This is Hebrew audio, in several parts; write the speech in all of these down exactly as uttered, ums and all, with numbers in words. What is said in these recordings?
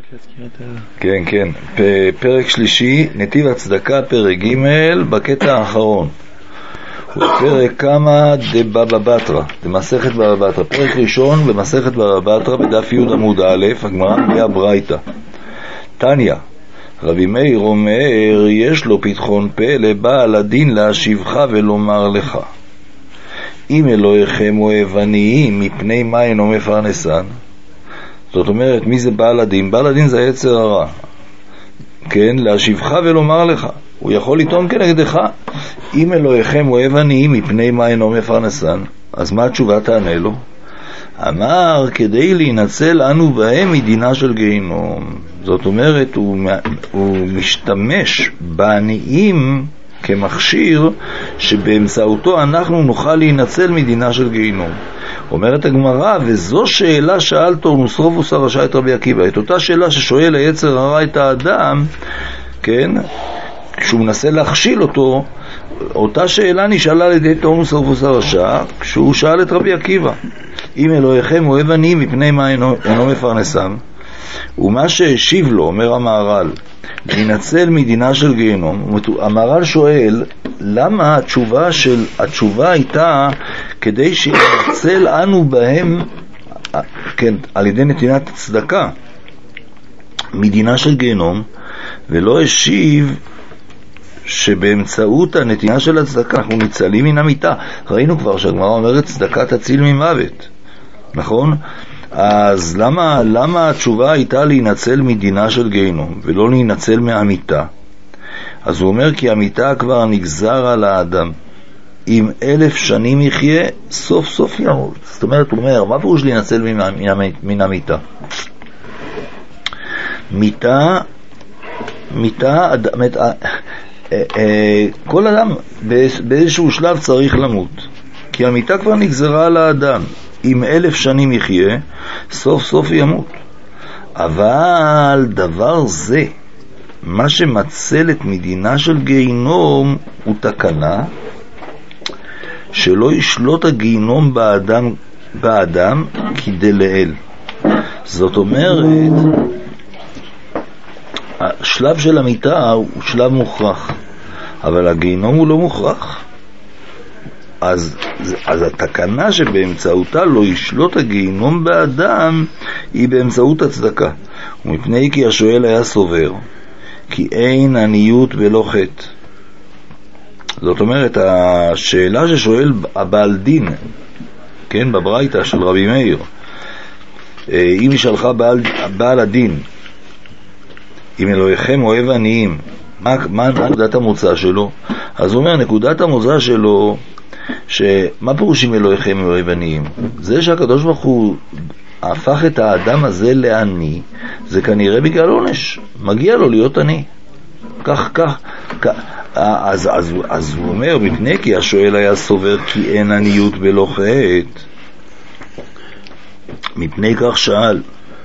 כן, כן. פרק שלישי, נתיב הצדקה, פרק ג' בקטע האחרון. פרק כמה דבבא בתרא, במסכת בבא בתרא. פרק ראשון במסכת בבא בתרא, בדף י' עמוד א', הגמרא מביאה ברייתא. תניא, רבי מאיר אומר, יש לו פתחון פה לבעל הדין להשיבך ולומר לך, אם אלוהיכם אוהב עניים, מפני מה אינו מפרנסן? זאת אומרת, מי זה בעל הדין? בעל הדין זה יצר הרע. כן, להשיבך ולומר לך. הוא יכול לטעון כנגדך. אם אלוהיכם אוהב עניים, מפני מה אינו מפרנסן? אז מה התשובה תענה לו? אמר, כדי להינצל אנו בהם מדינה של גיהינום. זאת אומרת, הוא, הוא משתמש בעניים כמכשיר שבאמצעותו אנחנו נוכל להינצל מדינה של גיהינום. אומרת הגמרא, וזו שאלה שאל תורנוסרופוס הרשע את רבי עקיבא. את אותה שאלה ששואל היצר הרע את האדם, כן, כשהוא מנסה להכשיל אותו, אותה שאלה נשאלה על ידי תורנוסרופוס הרשע כשהוא שאל את רבי עקיבא, אם אלוהיכם אוהב עניים, מפני מה אינו, אינו מפרנסם? ומה שהשיב לו, אומר המהר"ל, להינצל מדינה של גיהינום. המהר"ל שואל, למה התשובה של התשובה הייתה כדי שינצל אנו בהם, כן, על ידי נתינת צדקה, מדינה של גיהינום, ולא השיב שבאמצעות הנתינה של הצדקה אנחנו ניצלים מן המיתה. ראינו כבר שהגמרא אומרת צדקה תציל ממוות, נכון? אז למה, למה התשובה הייתה להינצל מדינה של גיהינום ולא להינצל מהמיתה? אז הוא אומר, כי המיתה כבר נגזר על האדם. אם אלף שנים יחיה, סוף סוף ימות. זאת אומרת, הוא אומר, מה פירוש להינצל מן המיתה? מיתה, מיתה, כל אדם באיזשהו שלב צריך למות, כי המיתה כבר נגזרה על האדם. אם אלף שנים יחיה, סוף סוף ימות. אבל דבר זה, מה שמצל את מדינה של גיהינום, הוא תקנה שלא ישלוט הגיהינום באדם, באדם כדי לאל. זאת אומרת, השלב של המיתה הוא שלב מוכרח, אבל הגיהינום הוא לא מוכרח. אז, אז התקנה שבאמצעותה לא ישלוט הגיהינום באדם היא באמצעות הצדקה. ומפני כי השואל היה סובר כי אין עניות בלא חטא. זאת אומרת, השאלה ששואל הבעל דין, כן, בברייתא של רבי מאיר, אם ישאלך בעל, בעל הדין, אם אלוהיכם אוהב עניים, מה, מה נקודת המוצא שלו? אז הוא אומר, נקודת המוצא שלו, שמה פירוש אם אלוהיכם אוהב עניים? זה שהקדוש ברוך הוא הפך את האדם הזה לעני, זה כנראה בגלל עונש. מגיע לו להיות עני. כך, כך, כך. אז, אז, אז הוא אומר, מפני כי השואל היה סובר כי אין עניות בלא חטא. מפני כך שאל.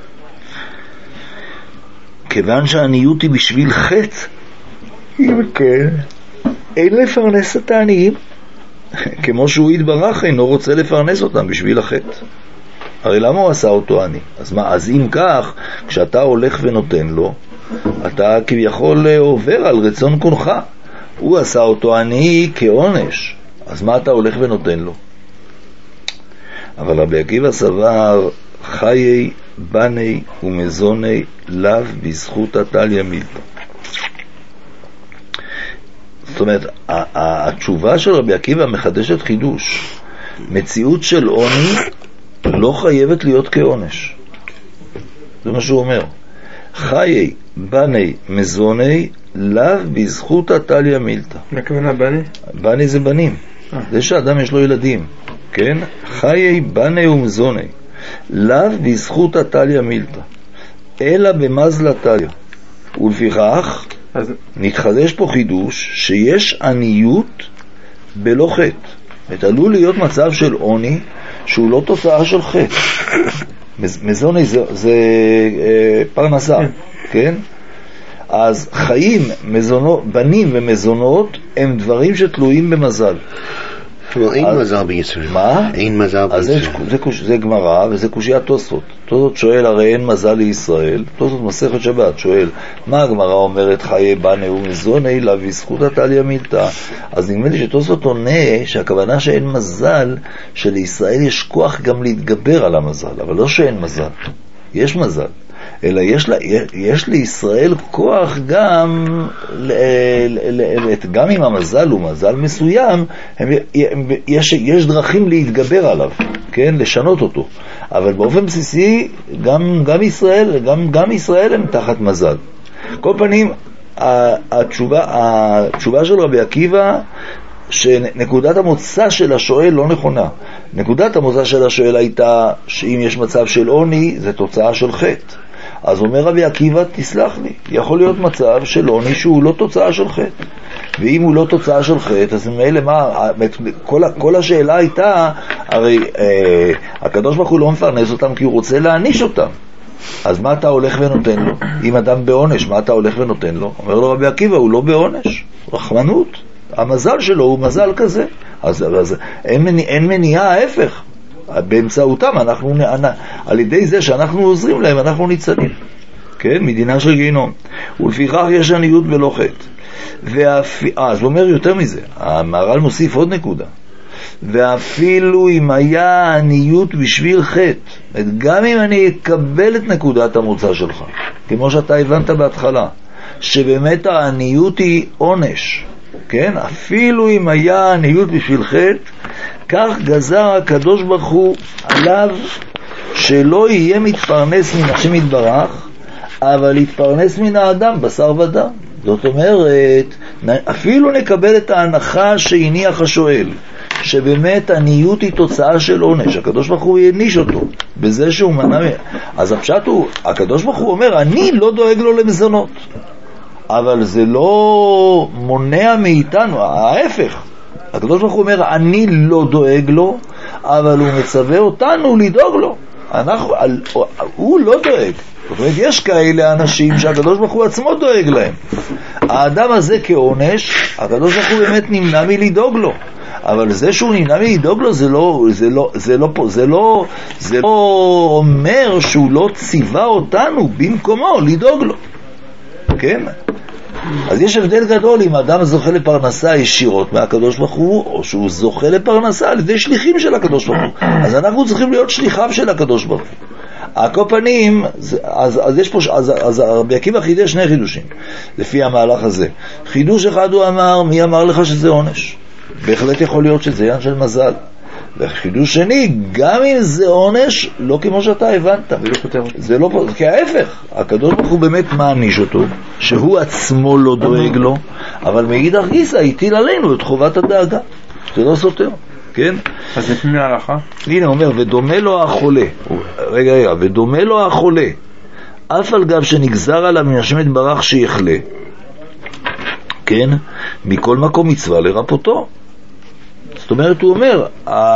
כיוון שהעניות היא בשביל חטא, אם כן, אין לפרנס את העניים. כמו שהוא יתברך אינו רוצה לפרנס אותם בשביל החטא. הרי למה הוא עשה אותו עני? אז מה, אז אם כך, כשאתה הולך ונותן לו, אתה כביכול עובר על רצון קונך. הוא עשה אותו עני כעונש, אז מה אתה הולך ונותן לו? אבל רבי עקיבא סבר, חיי בני ומזוני לאו בזכות התליא מילתא. זאת אומרת, התשובה של רבי עקיבא מחדשת חידוש. מציאות של עוני לא חייבת להיות כעונש. זה מה שהוא אומר. חיי בני מזוני לאו בזכות התליא מילתא. מה הכוונה בני? בני זה בנים. זה שאדם יש לו ילדים. כן? חיי בני ומזוני לאו בזכות התליא מילתא, אלא במזל התליא. ולפיכך אז... נתחדש פה חידוש שיש עניות בלא חטא. עלול להיות מצב של עוני שהוא לא תוצאה של חטא. מזוני זה, זה אה, פרנסה, כן? אז חיים, מזונות, בנים ומזונות הם דברים שתלויים במזל. אין מזל בישראל. מה? אין מזל בישראל. זה גמרא וזה קושיית תוספות. תוספות שואל, הרי אין מזל לישראל. תוספות מסכת שבת שואל, מה הגמרא אומרת? חיי בנה ומזוני להביא זכות על ימילתא. אז נדמה לי שתוספות עונה שהכוונה שאין מזל, שלישראל יש כוח גם להתגבר על המזל, אבל לא שאין מזל. יש מזל. אלא יש, לה, יש לישראל כוח גם, גם אם המזל הוא מזל מסוים, הם, יש, יש דרכים להתגבר עליו, כן? לשנות אותו. אבל באופן בסיסי, גם, גם, ישראל, גם, גם ישראל הם תחת מזל. כל פנים, התשובה, התשובה של רבי עקיבא, שנקודת המוצא של השואל לא נכונה. נקודת המוצא של השואל הייתה שאם יש מצב של עוני, זה תוצאה של חטא. אז אומר רבי עקיבא, תסלח לי, יכול להיות מצב של עוני שהוא לא תוצאה של חטא. ואם הוא לא תוצאה של חטא, אז ממילא מה, כל, כל השאלה הייתה, הרי אה, הקדוש ברוך הוא לא מפרנס אותם כי הוא רוצה להעניש אותם. אז מה אתה הולך ונותן לו? אם אדם בעונש, מה אתה הולך ונותן לו? אומר לו רבי עקיבא, הוא לא בעונש, רחמנות. המזל שלו הוא מזל כזה. אז, אז אין, מניע, אין מניעה, ההפך. באמצעותם אנחנו, על ידי זה שאנחנו עוזרים להם, אנחנו ניצלים. כן? מדינה של גיהנום. ולפיכך יש עניות ולא חטא. ואפ... אה, אז הוא אומר יותר מזה. המהר"ל מוסיף עוד נקודה. ואפילו אם היה עניות בשביל חטא, גם אם אני אקבל את נקודת המוצא שלך, כמו שאתה הבנת בהתחלה, שבאמת העניות היא עונש, כן? אפילו אם היה עניות בשביל חטא, כך גזר הקדוש ברוך הוא עליו שלא יהיה מתפרנס מן השם יתברך, אבל יתפרנס מן האדם, בשר ודם. זאת אומרת, אפילו נקבל את ההנחה שהניח השואל, שבאמת עניות היא תוצאה של עונש, הקדוש ברוך הוא יעניש אותו בזה שהוא מנע. אז הפשט הוא, הקדוש ברוך הוא אומר, אני לא דואג לו למזונות, אבל זה לא מונע מאיתנו, ההפך. הקדוש ברוך הוא אומר, אני לא דואג לו, אבל הוא מצווה אותנו לדאוג לו. אנחנו, הוא לא דואג. זאת אומרת, יש כאלה אנשים שהקדוש ברוך הוא עצמו דואג להם. האדם הזה כעונש, הקדוש ברוך הוא באמת נמנע מלדאוג לו. אבל זה שהוא נמנע מלדאוג לו, זה לא, זה לא, זה לא, זה לא, זה לא אומר שהוא לא ציווה אותנו במקומו לדאוג לו. כן? אז יש הבדל גדול אם האדם זוכה לפרנסה ישירות מהקדוש ברוך הוא, או שהוא זוכה לפרנסה על ידי שליחים של הקדוש ברוך הוא. אז אנחנו צריכים להיות שליחיו של הקדוש ברוך הוא. הכל פנים, אז, אז יש פה, אז, אז רבי עקיבא חידש שני חידושים לפי המהלך הזה. חידוש אחד הוא אמר, מי אמר לך שזה עונש? בהחלט יכול להיות שזה עניין של מזל. וחידוש שני, גם אם זה עונש, לא כמו שאתה הבנת. זה לא, כי ההפך, הקדוש ברוך הוא באמת מעניש אותו, שהוא עצמו לא דואג לו, אבל מאידך גיסא הטיל עלינו את חובת הדאגה. זה לא סותר, כן? אז לפי מהלכה? הנה, אומר, ודומה לו החולה. רגע, רגע, ודומה לו החולה. אף על גב שנגזר עליו מן השם יתברך שיחלה. כן? מכל מקום מצווה לרפאותו. זאת אומרת, הוא אומר,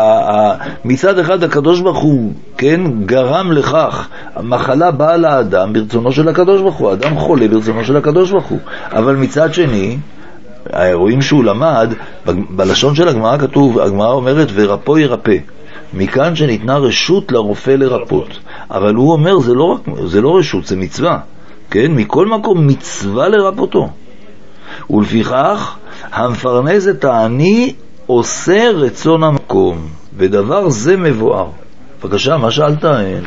מצד אחד הקדוש ברוך הוא, כן, גרם לכך, המחלה באה לאדם ברצונו של הקדוש ברוך הוא, האדם חולה ברצונו של הקדוש ברוך הוא, אבל מצד שני, האירועים שהוא למד, בלשון של הגמרא כתוב, הגמרא אומרת, ורפוא ירפא, מכאן שניתנה רשות לרופא לרפות, אבל הוא אומר, זה לא, רק, זה לא רשות, זה מצווה, כן, מכל מקום מצווה לרפאותו, ולפיכך, המפרנס את העני, עושה רצון המקום, ודבר זה מבואר. בבקשה, מה שאלת?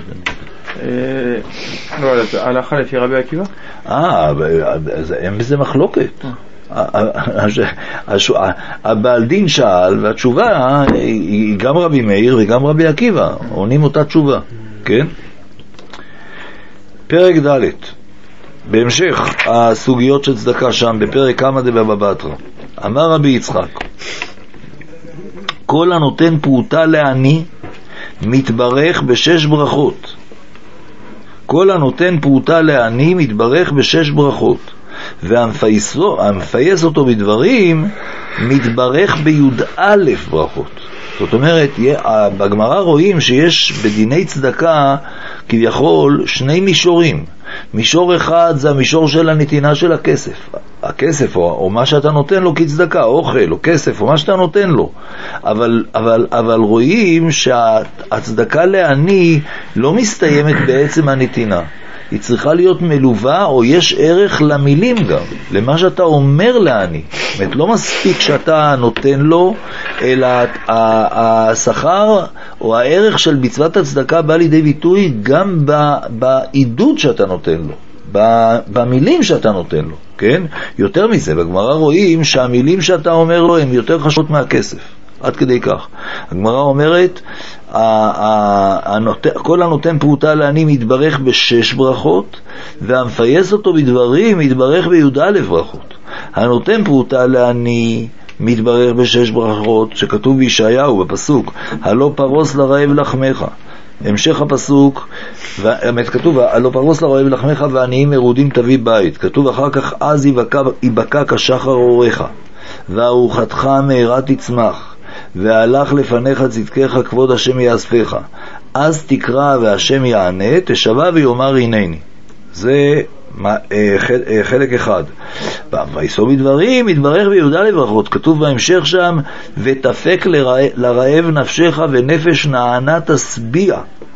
לא, הלכה לפי רבי עקיבא? אה, אין בזה מחלוקת. הבעל דין שאל, והתשובה היא גם רבי מאיר וגם רבי עקיבא, עונים אותה תשובה, כן? פרק ד' בהמשך הסוגיות של צדקה שם, בפרק קמא דבבא בתרא, אמר רבי יצחק, כל הנותן פרוטה לעני מתברך בשש ברכות. כל הנותן פרוטה לעני מתברך בשש ברכות, והמפייס אותו בדברים מתברך ביוד א' ברכות. זאת אומרת, בגמרא רואים שיש בדיני צדקה כביכול שני מישורים. מישור אחד זה המישור של הנתינה של הכסף. הכסף או, או מה שאתה נותן לו כצדקה, אוכל או כסף או מה שאתה נותן לו. אבל, אבל, אבל רואים שהצדקה לעני לא מסתיימת בעצם הנתינה. היא צריכה להיות מלווה, או יש ערך למילים גם, למה שאתה אומר לעני. זאת אומרת, לא מספיק שאתה נותן לו, אלא השכר או הערך של מצוות הצדקה בא לידי ביטוי גם בעידוד שאתה נותן לו, במילים שאתה נותן לו, כן? יותר מזה, בגמרא רואים שהמילים שאתה אומר לו הן יותר חשובות מהכסף. עד כדי כך. הגמרא אומרת, כל הנותן פרוטה לעני מתברך בשש ברכות, והמפייס אותו בדברים מתברך בי"א ברכות. הנותן פרוטה לעני מתברך בשש ברכות, שכתוב בישעיהו בפסוק, הלא פרוס לרעב לחמך. המשך הפסוק, כתוב, הלא פרוס לרעב לחמך ועניים מרודים תביא בית. כתוב אחר כך, אז יבקע כשחר אורך, וארוחתך מהרה תצמח. והלך לפניך צדקך כבוד השם יאספך, אז תקרא והשם יענה, תשבע ויאמר הנני. זה חלק אחד. ויסו בדברים מתברך בי"א ברכות, כתוב בהמשך שם, ותפק לרעב נפשך ונפש נענה תשביע.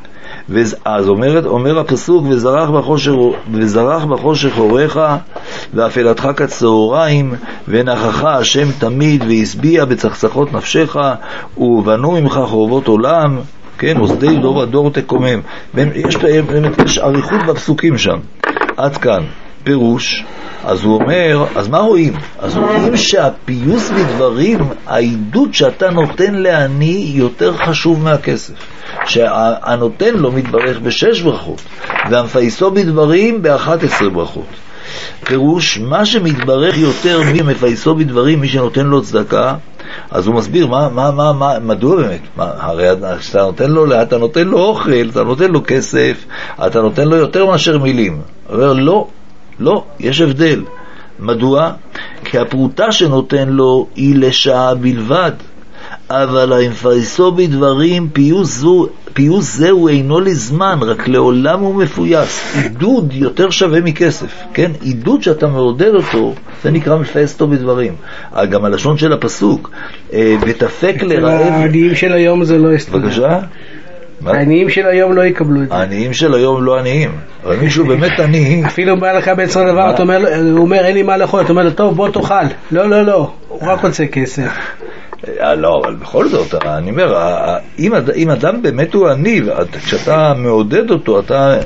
אז אומר, אומר הפסוק, וזרח בחושך, וזרח בחושך אורך, ואפלתך כצהריים, ונחך השם תמיד, והשביע בצחצחות נפשך, ובנו ממך חורבות עולם, כן, ושדי דור הדור תקומם. יש, יש עריכות בפסוקים שם. עד כאן פירוש. אז הוא אומר, אז מה רואים? אז רואים שהפיוס בדברים, העידוד שאתה נותן לעני יותר חשוב מהכסף. שהנותן לו מתברך בשש ברכות, והמפייסו בדברים באחת עשרה ברכות. פירוש, מה שמתברך יותר מי מפייסו בדברים, מי שנותן לו צדקה, אז הוא מסביר, מה, מה, מה, מה, מדוע באמת? מה, הרי אתה נותן לו, אתה נותן לו אוכל, אתה נותן לו כסף, אתה נותן לו יותר מאשר מילים. הוא אומר, לא, לא, יש הבדל. מדוע? כי הפרוטה שנותן לו היא לשעה בלבד, אבל המפייסו בדברים, פיוס, זו, פיוס זהו אינו לזמן, רק לעולם הוא מפויס. עידוד יותר שווה מכסף, כן? עידוד שאתה מעודד אותו, זה נקרא מפייסתו בדברים. גם הלשון של הפסוק, ותפק לרעב... העניים של היום זה לא יסתדר. בבקשה? העניים של היום לא יקבלו את זה. העניים של היום לא עניים, אבל מישהו באמת עני. אפילו בא לך בעצר דבר, הוא אומר אין לי מה לאכול, אתה אומר לו טוב בוא תאכל. לא לא לא, הוא רק רוצה כסף. לא, אבל בכל זאת, אני אומר, אם, אם אדם באמת הוא עני, כשאתה מעודד אותו, אתה,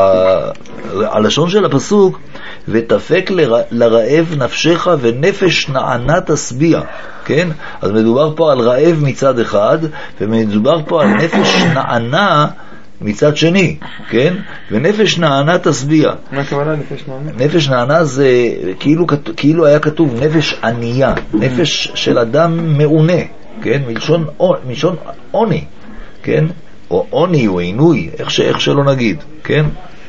הלשון של הפסוק, ותפק לרעב נפשך ונפש נענה תשביע, כן? אז מדובר פה על רעב מצד אחד, ומדובר פה על נפש נענה מצד שני, כן? ונפש נענה תשביע. מה הכוונה נפש נענה? נפש נענה זה כאילו, כאילו היה כתוב נפש ענייה, נפש של אדם מעונה, כן? מלשון, מלשון עוני, כן? או עוני או עינוי, איך, ש, איך שלא נגיד, כן?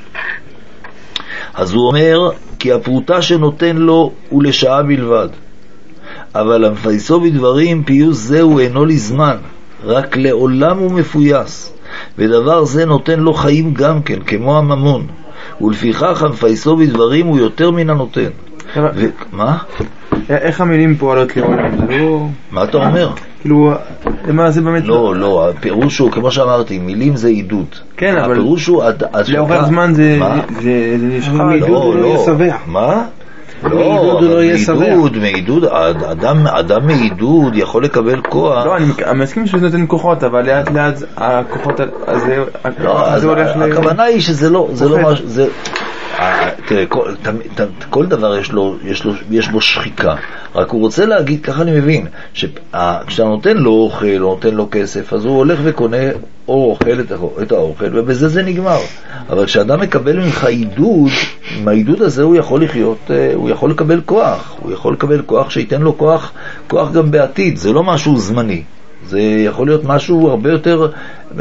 אז הוא אומר, כי הפרוטה שנותן לו הוא לשעה בלבד, אבל המפייסו בדברים פיוס זהו אינו לזמן, רק לעולם הוא מפויס. ודבר זה נותן לו חיים גם כן, כמו הממון, ולפיכך המפייסו בדברים הוא יותר מן הנותן. מה? איך המילים פועלות לעולם? מה אתה אומר? כאילו, למה זה באמת? לא, לא, הפירוש הוא, כמו שאמרתי, מילים זה עידוד. כן, אבל... הפירוש הוא... לאורך זמן זה נשחק. לא, לא. מה? לא, מעידוד, מעידוד, אדם, אדם מעידוד יכול לקבל כוח. לא, אני מסכים שזה נותן כוחות, אבל לאט לאט הכוחות הזה, זה הולך ל... הכוונה היא שזה לא, זה לא משהו, זה... תראה, כל, כל דבר יש לו, יש לו, יש בו שחיקה. רק הוא רוצה להגיד, ככה אני מבין, שכשאתה נותן לו אוכל, או נותן לו כסף, אז הוא הולך וקונה או אוכל את האוכל, ובזה זה נגמר. אבל כשאדם מקבל ממך עידוד, עם העידוד הזה הוא יכול לחיות, הוא יכול לקבל כוח, הוא יכול לקבל כוח שייתן לו כוח, כוח גם בעתיד. זה לא משהו זמני, זה יכול להיות משהו הרבה יותר,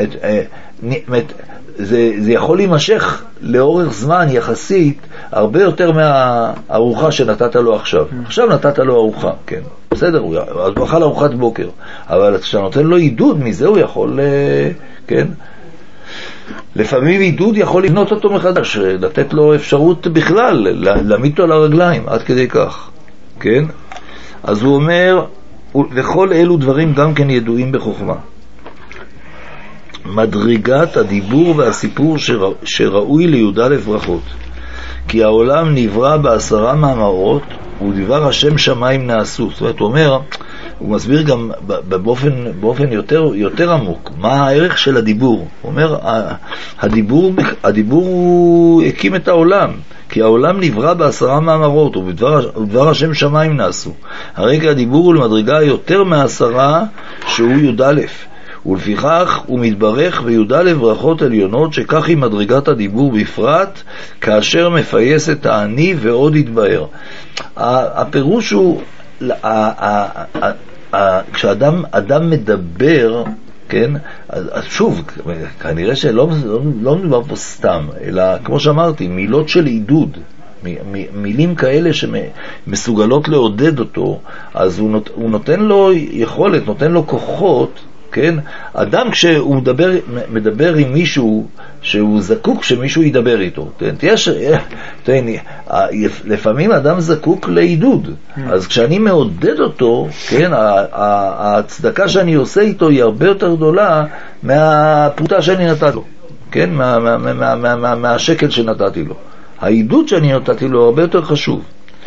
זה, זה יכול להימשך לאורך זמן יחסית הרבה יותר מהארוחה שנתת לו עכשיו. עכשיו נתת לו ארוחה, כן, בסדר, אז הוא אכל ארוחת בוקר, אבל כשאתה נותן לו עידוד מזה הוא יכול, כן, לפעמים עידוד יכול לבנות אותו מחדש, לתת לו אפשרות בכלל, להעמיד אותו על הרגליים, עד כדי כך. כן? אז הוא אומר, וכל אלו דברים גם כן ידועים בחוכמה. מדרגת הדיבור והסיפור שרא, שראוי לי"א ברכות. כי העולם נברא בעשרה מאמרות, ודבר השם שמיים נעשו. זאת אומרת, הוא אומר, הוא מסביר גם באופן, באופן יותר, יותר עמוק, מה הערך של הדיבור. הוא אומר, הדיבור, הדיבור הוא הקים את העולם, כי העולם נברא בעשרה מאמרות, ובדבר, ובדבר השם שמיים נעשו. הרגע הדיבור הוא למדרגה יותר מעשרה, שהוא י"א. ולפיכך הוא מתברך בי"א ברכות עליונות, שכך היא מדרגת הדיבור בפרט, כאשר מפייס את העני ועוד יתבהר. הפירוש הוא, כשאדם אדם מדבר, כן, אז שוב, כנראה שלא לא, לא מדבר פה סתם, אלא כמו שאמרתי, מילות של עידוד, מילים כאלה שמסוגלות לעודד אותו, אז הוא, נות, הוא נותן לו יכולת, נותן לו כוחות, כן? אדם כשהוא מדבר, מדבר עם מישהו שהוא זקוק שמישהו ידבר איתו, תהיה ש... תהיה, לפעמים אדם זקוק לעידוד, אז כשאני מעודד אותו, כן, ההצדקה שאני עושה איתו היא הרבה יותר גדולה מהפרוטה שאני נתתי לו, כן, מה, מה, מה, מה, מה, מה, מהשקל שנתתי לו. העידוד שאני נתתי לו הרבה יותר חשוב.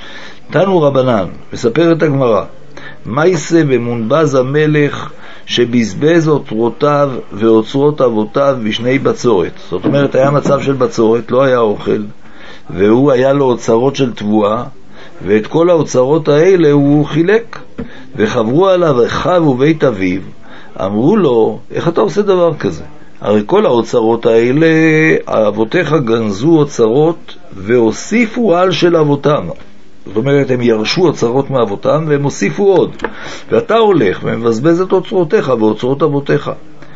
תנו רבנן, מספר את הגמרא, מה יעשה במונבז המלך שבזבז אוצרותיו ואוצרות אבותיו בשני בצורת. זאת אומרת, היה מצב של בצורת, לא היה אוכל, והוא היה לו אוצרות של תבואה, ואת כל האוצרות האלה הוא חילק, וחברו עליו אחיו ובית אביו, אמרו לו, איך אתה עושה דבר כזה? הרי כל האוצרות האלה, אבותיך גנזו אוצרות והוסיפו על של אבותם. זאת אומרת, הם ירשו אוצרות מאבותם והם הוסיפו עוד, ואתה הולך ומבזבז את אוצרותיך ואוצרות אבותיך.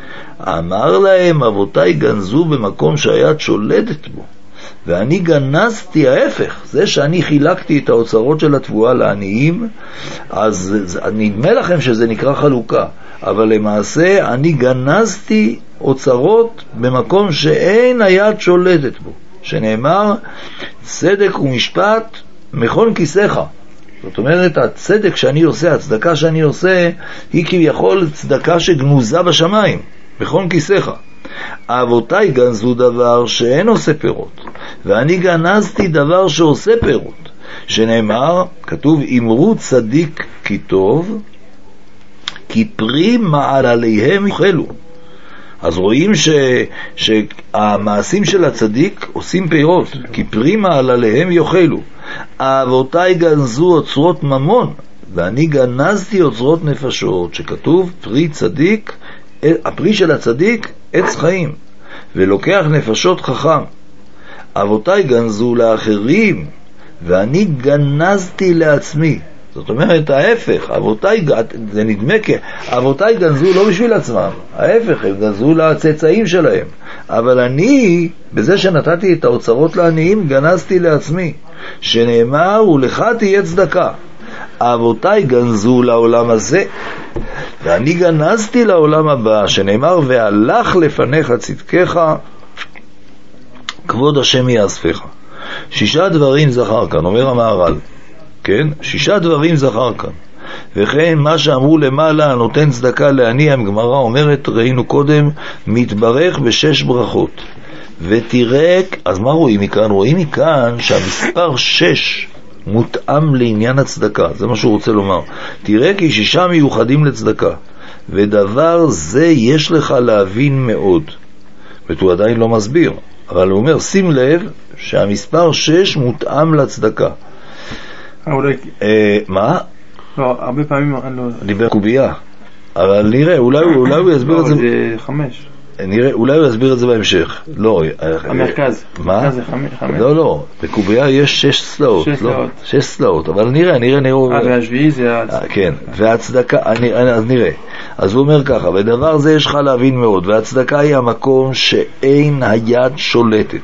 אמר להם, אבותיי גנזו במקום שהיד שולטת בו, ואני גנזתי ההפך. זה שאני חילקתי את האוצרות של התבואה לעניים, אז נדמה לכם שזה נקרא חלוקה, אבל למעשה אני גנזתי אוצרות במקום שאין היד שולטת בו, שנאמר צדק ומשפט מכון כיסך. זאת אומרת, הצדק שאני עושה, הצדקה שאני עושה, היא כביכול צדקה שגנוזה בשמיים, מכון כיסך. אבותיי גנזו דבר שאין עושה פירות, ואני גנזתי דבר שעושה פירות, שנאמר, כתוב, אמרו צדיק כי טוב, כי פרי מעלליהם יאכלו. אז רואים ש, שהמעשים של הצדיק עושים פירות, כי פרי מעלליהם יאכלו. אבותיי גנזו אוצרות ממון, ואני גנזתי אוצרות נפשות, שכתוב פרי צדיק, הפרי של הצדיק עץ חיים, ולוקח נפשות חכם. אבותיי גנזו לאחרים, ואני גנזתי לעצמי. זאת אומרת, ההפך, אבותיי, זה נדמה כי אבותיי גנזו לא בשביל עצמם, ההפך, הם גנזו לצאצאים שלהם, אבל אני, בזה שנתתי את האוצרות לעניים, גנזתי לעצמי, שנאמר, ולך תהיה צדקה. אבותיי גנזו לעולם הזה, ואני גנזתי לעולם הבא, שנאמר, והלך לפניך צדקך, כבוד השם יאספך. שישה דברים זכר כאן, אומר המהר"ל, כן? שישה דברים זכר כאן. וכן מה שאמרו למעלה, נותן צדקה לעני, הגמרא אומרת, ראינו קודם, מתברך בשש ברכות. ותראה, אז מה רואים מכאן? רואים מכאן שהמספר שש מותאם לעניין הצדקה, זה מה שהוא רוצה לומר. תראה כי שישה מיוחדים לצדקה, ודבר זה יש לך להבין מאוד. והוא עדיין לא מסביר, אבל הוא אומר, שים לב שהמספר שש מותאם לצדקה. מה? לא, הרבה פעמים אני לא... דיבר קובייה, אבל נראה, אולי הוא יסביר את זה... חמש. נראה, אולי הוא יסביר את זה בהמשך. לא, המרכז. מה? המרכז זה חמש. לא, לא, בקובייה יש שש סלעות. שש סלעות. שש סלעות, אבל נראה, נראה, נראה... אה, והשביעי זה... כן, והצדקה, אז נראה. אז הוא אומר ככה, ודבר זה יש לך להבין מאוד, והצדקה היא המקום שאין היד שולטת.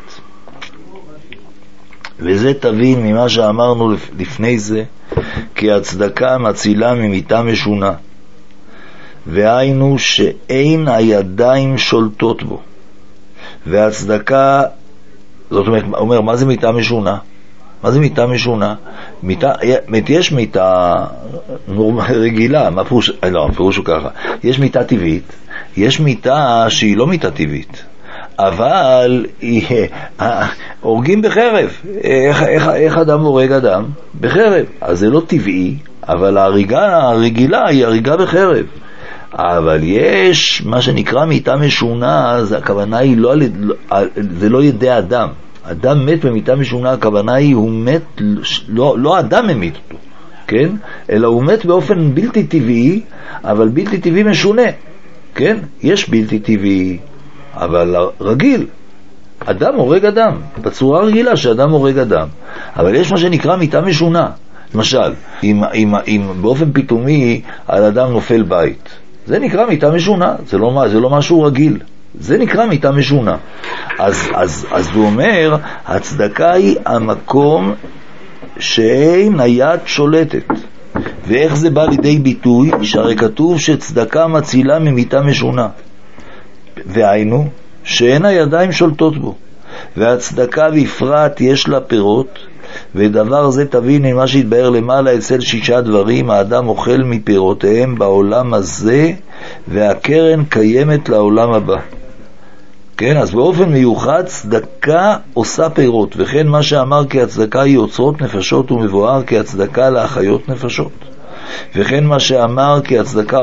וזה תבין ממה שאמרנו לפני זה, כי הצדקה מצילה ממיתה משונה, והיינו שאין הידיים שולטות בו. והצדקה, זאת אומרת, אומר, מה זה מיתה משונה? מה זה מיטה משונה? מיטה, יש מיטה רגילה, מה פירוש? לא, פירוש הוא ככה. יש מיטה טבעית, יש מיטה שהיא לא מיטה טבעית, אבל היא, הורגים בחרב. איך, איך, איך אדם הורג אדם? בחרב. אז זה לא טבעי, אבל ההריגה הרגילה היא הריגה בחרב. אבל יש מה שנקרא מיטה משונה, אז הכוונה היא לא, זה לא ידי אדם. אדם מת במיטה משונה, הכוונה היא הוא מת, לא, לא אדם ממית אותו, כן? אלא הוא מת באופן בלתי טבעי, אבל בלתי טבעי משונה, כן? יש בלתי טבעי, אבל רגיל. אדם הורג אדם, בצורה רגילה שאדם הורג אדם. אבל יש מה שנקרא מיטה משונה. למשל, אם, אם, אם באופן פתאומי על אדם נופל בית, זה נקרא מיטה משונה, זה לא, זה לא משהו רגיל. זה נקרא מיטה משונה. אז, אז, אז הוא אומר, הצדקה היא המקום שאין היד שולטת. ואיך זה בא לידי ביטוי? שהרי כתוב שצדקה מצילה ממיטה משונה. והיינו, שאין הידיים שולטות בו. והצדקה בפרט יש לה פירות, ודבר זה תבין ממה שהתבאר למעלה אצל שישה דברים, האדם אוכל מפירותיהם בעולם הזה, והקרן קיימת לעולם הבא. כן, אז באופן מיוחד צדקה עושה פירות, וכן מה שאמר כי הצדקה היא יוצרות נפשות ומבואר כי הצדקה להחיות נפשות. וכן מה שאמר כי הצדקה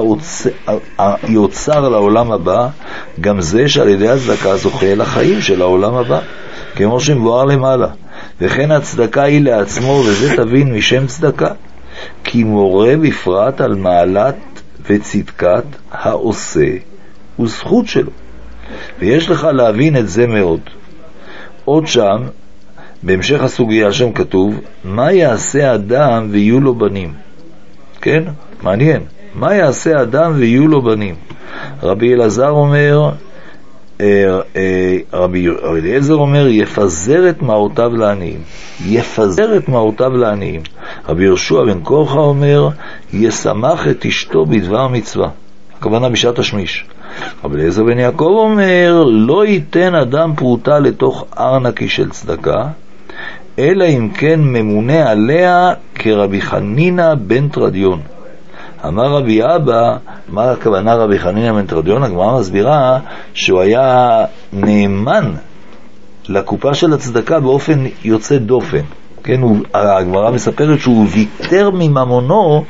יוצר לעולם הבא, גם זה שעל ידי הצדקה זוכה לחיים של העולם הבא, כמו שמבואר למעלה. וכן הצדקה היא לעצמו, וזה תבין משם צדקה, כי מורה בפרט על מעלת וצדקת העושה וזכות שלו. ויש לך להבין את זה מאוד. עוד שם, בהמשך הסוגיה שם כתוב, מה יעשה אדם ויהיו לו בנים? כן? מעניין. מה יעשה אדם ויהיו לו בנים? רבי אלעזר אומר, רבי אליעזר אומר, יפזר את מעותיו לעניים. יפזר את מעותיו לעניים. רבי יהושע בן קורחה אומר, ישמח את אשתו בדבר מצווה. הכוונה בשעת השמיש. רבי אליעזר בן יעקב אומר, לא ייתן אדם פרוטה לתוך ארנקי של צדקה, אלא אם כן ממונה עליה כרבי חנינא בן תרדיון. אמר רבי אבא, מה הכוונה רבי חנינא בן תרדיון? הגמרא מסבירה שהוא היה נאמן לקופה של הצדקה באופן יוצא דופן. כן, הוא, הגמרא מספרת שהוא ויתר מממונו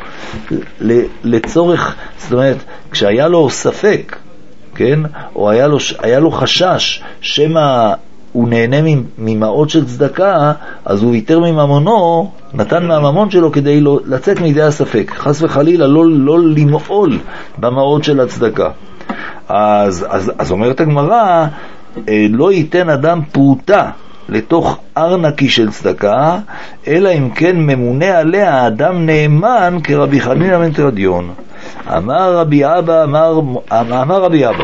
לצורך, זאת אומרת, כשהיה לו ספק, כן, או היה לו, היה לו חשש שמה הוא נהנה ממעות של צדקה, אז הוא ויתר מממונו, נתן מהממון שלו כדי לא, לצאת מידי הספק, חס וחלילה לא, לא למעול במעות של הצדקה. אז, אז, אז אומרת הגמרא, לא ייתן אדם פרוטה לתוך ארנקי של צדקה, אלא אם כן ממונה עליה אדם נאמן כרבי חנינא בן תרדיון. אמר רבי אבא, אמר, אמר רבי אבא,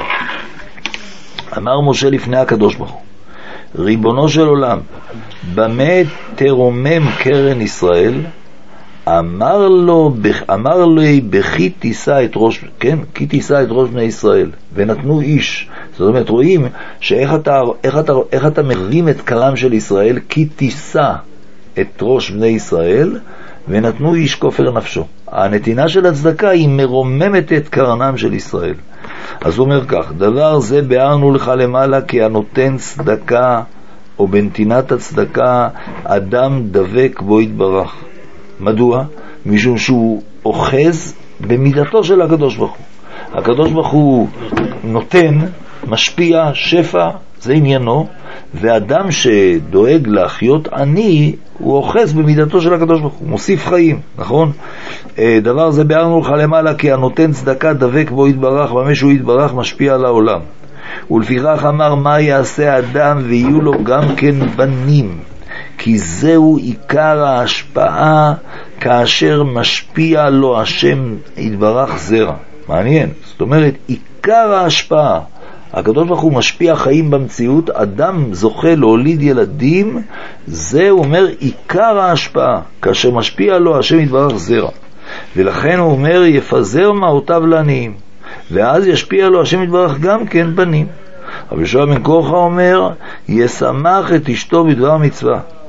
אמר משה לפני הקדוש ברוך הוא, ריבונו של עולם, במה תרומם קרן ישראל? אמר לו, אמר לי, בכי תישא את ראש, כן, כי תישא את ראש בני ישראל, ונתנו איש. זאת אומרת, רואים שאיך אתה, איך אתה, איך אתה מרים את קרם של ישראל, כי תישא את ראש בני ישראל, ונתנו איש כופר נפשו. הנתינה של הצדקה היא מרוממת את קרנם של ישראל. אז הוא אומר כך, דבר זה ביארנו לך למעלה, כי הנותן צדקה, או בנתינת הצדקה, אדם דבק בו יתברך. מדוע? משום שהוא אוחז במידתו של הקדוש ברוך הוא. הקדוש ברוך הוא נותן, משפיע, שפע, זה עניינו, ואדם שדואג להחיות עני, הוא אוחז במידתו של הקדוש ברוך הוא, מוסיף חיים, נכון? דבר זה ביארנו לך למעלה, כי הנותן צדקה דבק בו יתברך, במה שהוא יתברך משפיע על העולם. ולפיכך אמר, מה יעשה אדם ויהיו לו גם כן בנים? כי זהו עיקר ההשפעה כאשר משפיע לו השם יתברך זרע. מעניין, זאת אומרת, עיקר ההשפעה, הקדוש ברוך הוא משפיע חיים במציאות, אדם זוכה להוליד ילדים, זה אומר עיקר ההשפעה, כאשר משפיע לו השם יתברך זרע. ולכן הוא אומר, יפזר מעותיו לעניים, ואז ישפיע לו השם יתברך גם כן בנים. רבי יהושע בן קורחה אומר, ישמח את אשתו בדבר מצווה.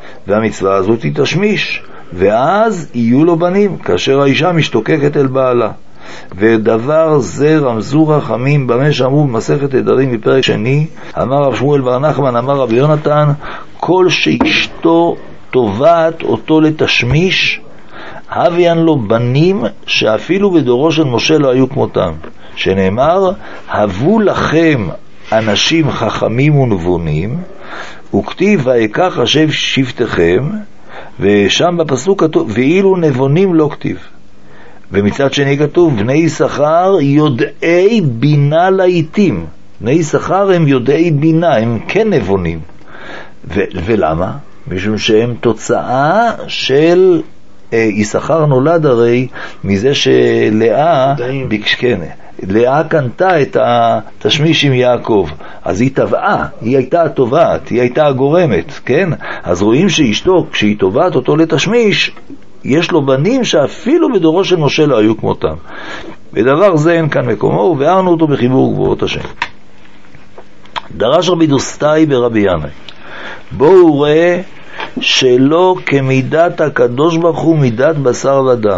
והמצווה הזאת היא תשמיש, ואז יהיו לו בנים, כאשר האישה משתוקקת אל בעלה. ודבר זה רמזו רחמים במה שאמרו במסכת נדרים בפרק שני, אמר רב שמואל בר נחמן, אמר רבי יונתן, כל שאשתו תובעת אותו לתשמיש, הביאן לו בנים שאפילו בדורו של משה לא היו כמותם, שנאמר, הבו לכם אנשים חכמים ונבונים, וכתיב ויקח השב שבטכם, ושם בפסוק כתוב ואילו נבונים לא כתיב. ומצד שני כתוב בני יששכר יודעי בינה לעיתים. בני יששכר הם יודעי בינה, הם כן נבונים. ו- ולמה? משום שהם תוצאה של יששכר נולד הרי מזה שלאה ביקש, כן, לאה קנתה את התשמיש עם יעקב, אז היא טבעה, היא הייתה התובעת, היא הייתה הגורמת, כן? אז רואים שאשתו, כשהיא תובעת אותו לתשמיש, יש לו בנים שאפילו בדורו של משה לא היו כמותם. ודבר זה אין כאן מקומו, ובארנו אותו בחיבור גבורות השם. דרש רבי דוסטאי ברבי ינאי, בואו ראה שלא כמידת הקדוש ברוך הוא מידת בשר ודם.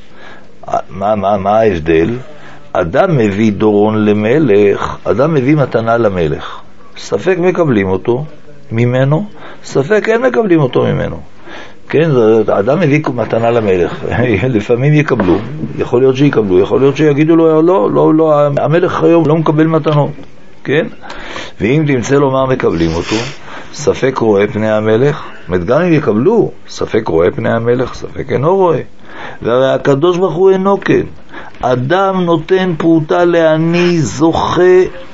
מה, מה, מה ההבדל? אדם מביא דורון למלך, אדם מביא מתנה למלך. ספק מקבלים אותו ממנו, ספק אין מקבלים אותו ממנו. כן, אדם מביא מתנה למלך, לפעמים יקבלו, יכול להיות שיקבלו, יכול להיות שיגידו לו, לא, לא, לא, המלך היום לא מקבל מתנות, כן? ואם תמצא לו מה מקבלים אותו, ספק רואה פני המלך, גם אם יקבלו, ספק רואה פני המלך, ספק אינו רואה. והרי הקדוש ברוך הוא אינו כן. אדם נותן פרוטה לעני, זוכה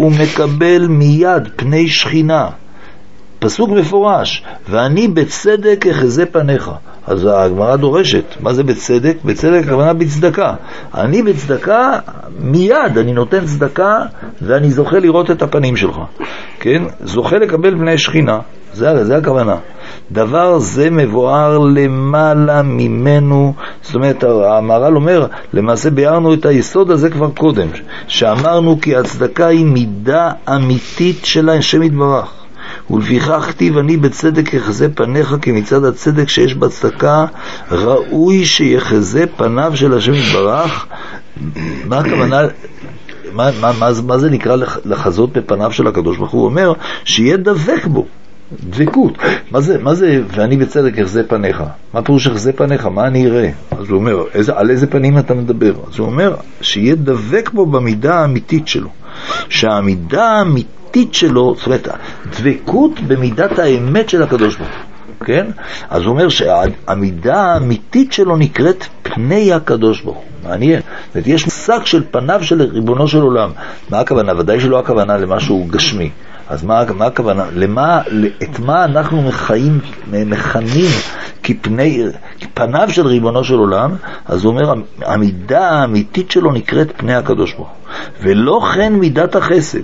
ומקבל מיד פני שכינה. פסוק מפורש, ואני בצדק אחזה פניך. אז הגמרא דורשת, מה זה בצדק? בצדק הכוונה בצדקה. אני בצדקה מיד, אני נותן צדקה ואני זוכה לראות את הפנים שלך. כן? זוכה לקבל פני שכינה. זה, זה הכוונה. דבר זה מבואר למעלה ממנו, זאת אומרת, המהר"ל אומר, למעשה ביארנו את היסוד הזה כבר קודם, שאמרנו כי הצדקה היא מידה אמיתית של השם יתברך. ולפיכך כתיב אני בצדק יחזה פניך, כי מצד הצדק שיש בצדקה ראוי שיחזה פניו של השם יתברך. מה הכוונה? מה, מה, מה, מה זה נקרא לחזות בפניו של הקדוש ברוך הוא? הוא אומר שיהיה דבק בו, דבקות. מה זה, מה זה ואני בצדק יחזה פניך? מה פירוש יחזה פניך? מה אני אראה? אז הוא אומר, איזה, על איזה פנים אתה מדבר? אז הוא אומר שיהיה דבק בו במידה האמיתית שלו, שהמידה האמיתית שלו, זאת אומרת, דבקות במידת האמת של הקדוש ברוך הוא, כן? אז הוא אומר שהמידה האמיתית שלו נקראת פני הקדוש ברוך הוא. מעניין. זאת אומרת, יש מושג של פניו של ריבונו של עולם. מה הכוונה? ודאי שלא הכוונה למשהו גשמי. אז מה, מה הכוונה? למה, את מה אנחנו מחיים, מכנים כפני, כפניו של ריבונו של עולם? אז הוא אומר, המידה האמיתית שלו נקראת פני הקדוש ברוך הוא. ולא כן מידת החסד,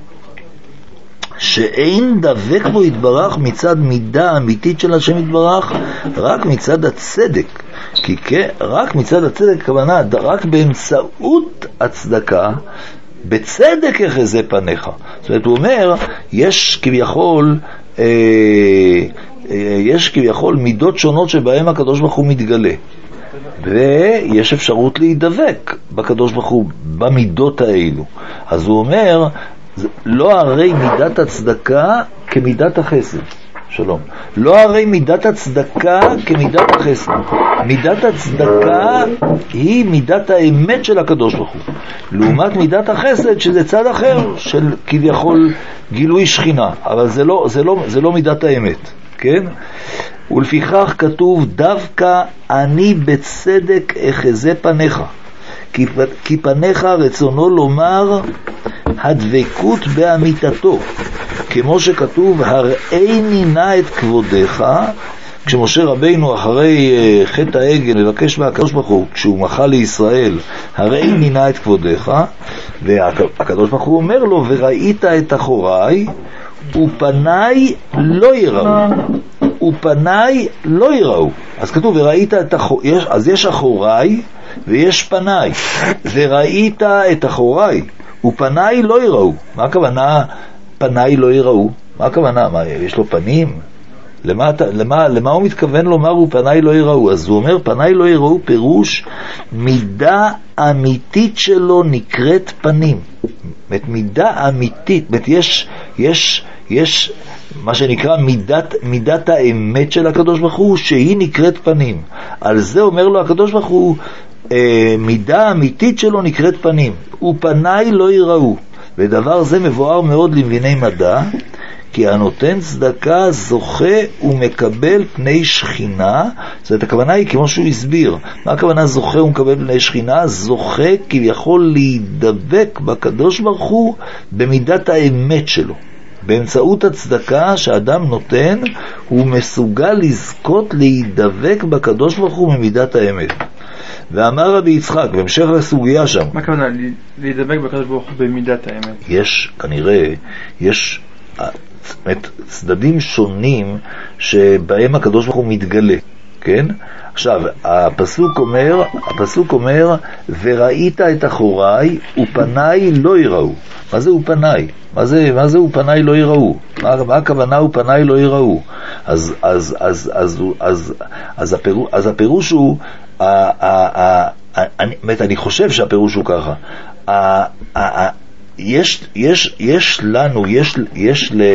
שאין דבק בו יתברך מצד מידה אמיתית של השם יתברך, רק מצד הצדק. כי רק מצד הצדק, הכוונה, רק באמצעות הצדקה, בצדק יחזה פניך. זאת אומרת, הוא אומר, יש כביכול, אה, אה, יש כביכול מידות שונות שבהם הקדוש ברוך הוא מתגלה. ויש אפשרות להידבק בקדוש ברוך הוא במידות האלו. אז הוא אומר, לא הרי מידת הצדקה כמידת החסד. שלום. לא הרי מידת הצדקה כמידת החסד. מידת הצדקה היא מידת האמת של הקדוש ברוך הוא, לעומת מידת החסד שזה צד אחר של כביכול גילוי שכינה, אבל זה לא, זה לא, זה לא מידת האמת, כן? ולפיכך כתוב דווקא אני בצדק אחזה פניך, כי, כי פניך רצונו לומר הדבקות באמיתתו, כמו שכתוב הראיני נא את כבודך, כשמשה רבינו אחרי חטא העגל מבקש מהקדוש ברוך הוא, כשהוא מחה לישראל, הראיני נא את כבודך, והקדוש ברוך הוא אומר לו וראית את אחוריי ופניי לא יראו, ופניי לא יראו. אז כתוב וראית את אחוריי, אז יש אחוריי ויש פניי, וראית את אחוריי ופניי לא יראו. מה הכוונה פניי לא יראו? מה הכוונה? מה, יש לו פנים? למה, למה, למה הוא מתכוון לומר ופניי לא יראו? אז הוא אומר פניי לא יראו פירוש מידה אמיתית שלו נקראת פנים. זאת מידה אמיתית, זאת יש, יש, יש מה שנקרא מידת, מידת האמת של הקדוש ברוך הוא שהיא נקראת פנים. על זה אומר לו הקדוש ברוך הוא אה, מידה אמיתית שלו נקראת פנים ופניי לא יראו. ודבר זה מבואר מאוד למביני מדע, כי הנותן צדקה זוכה ומקבל פני שכינה. זאת אומרת, הכוונה היא כמו שהוא הסביר. מה הכוונה זוכה ומקבל פני שכינה? זוכה כביכול להידבק בקדוש ברוך הוא במידת האמת שלו. באמצעות הצדקה שאדם נותן, הוא מסוגל לזכות להידבק בקדוש ברוך הוא במידת האמת. ואמר רבי יצחק, בהמשך לסוגיה שם, מה הכוונה? להידבק בקדוש ברוך הוא במידת האמת? יש, כנראה, יש את צדדים שונים שבהם הקדוש ברוך הוא מתגלה, כן? עכשיו, הפסוק אומר, הפסוק אומר, וראית את אחוריי ופניי לא יראו. מה זה ופניי? מה זה, מה זה ופניי לא יראו? מה, מה הכוונה ופניי לא יראו? אז, אז, אז, אז, אז, אז, הפירוש, אז הפירוש הוא, ה, ה, ה, אני, אני חושב שהפירוש הוא ככה. ה, ה, יש, יש, יש לנו, יש, יש ל,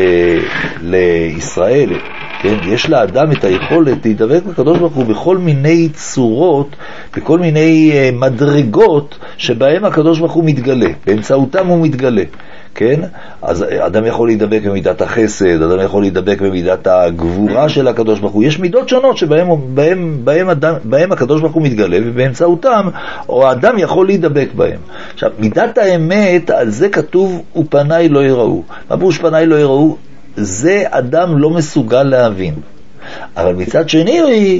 לישראל, כן? יש לאדם את היכולת להידבק בקדוש ברוך הוא בכל מיני צורות, בכל מיני uh, מדרגות שבהם הקדוש ברוך הוא מתגלה, באמצעותם הוא מתגלה, כן? אז אדם יכול להידבק במידת החסד, אדם יכול להידבק במידת הגבורה של הקדוש ברוך הוא. יש מידות שונות שבהם בהם, בהם, אדם, בהם הקדוש ברוך הוא מתגלה, ובאמצעותם או האדם יכול להידבק בהם. עכשיו, מידת האמת, על זה כתוב ופניי לא יראו. מה פירוש פניי לא יראו? זה אדם לא מסוגל להבין. אבל מצד שני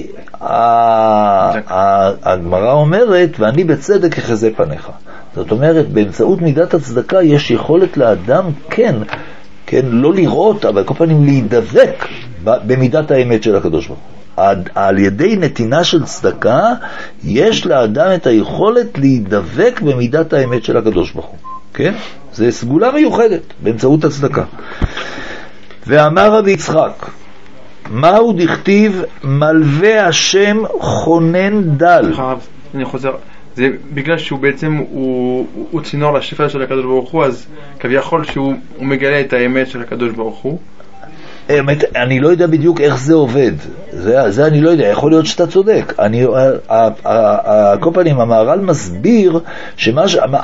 הגמרא אומרת ואני בצדק אחזה פניך. זאת אומרת, באמצעות מידת הצדקה יש יכולת לאדם, כן, כן, לא לראות, אבל כל פעמים להידבק במידת האמת של הקדוש ברוך הוא. על ידי נתינה של צדקה, יש לאדם את היכולת להידבק במידת האמת של הקדוש ברוך הוא. כן? זה סגולה מיוחדת, באמצעות הצדקה. ואמר רבי יצחק, מהו דכתיב מלווה השם חונן דל? אני חוזר, זה בגלל שהוא בעצם הוא, הוא צינור לשפע של הקדוש ברוך הוא, אז כביכול שהוא מגלה את האמת של הקדוש ברוך הוא. האמת, אני לא יודע בדיוק איך זה עובד, זה, זה אני לא יודע, יכול להיות שאתה צודק. אני, כל פנים, המהר"ל מסביר שמה,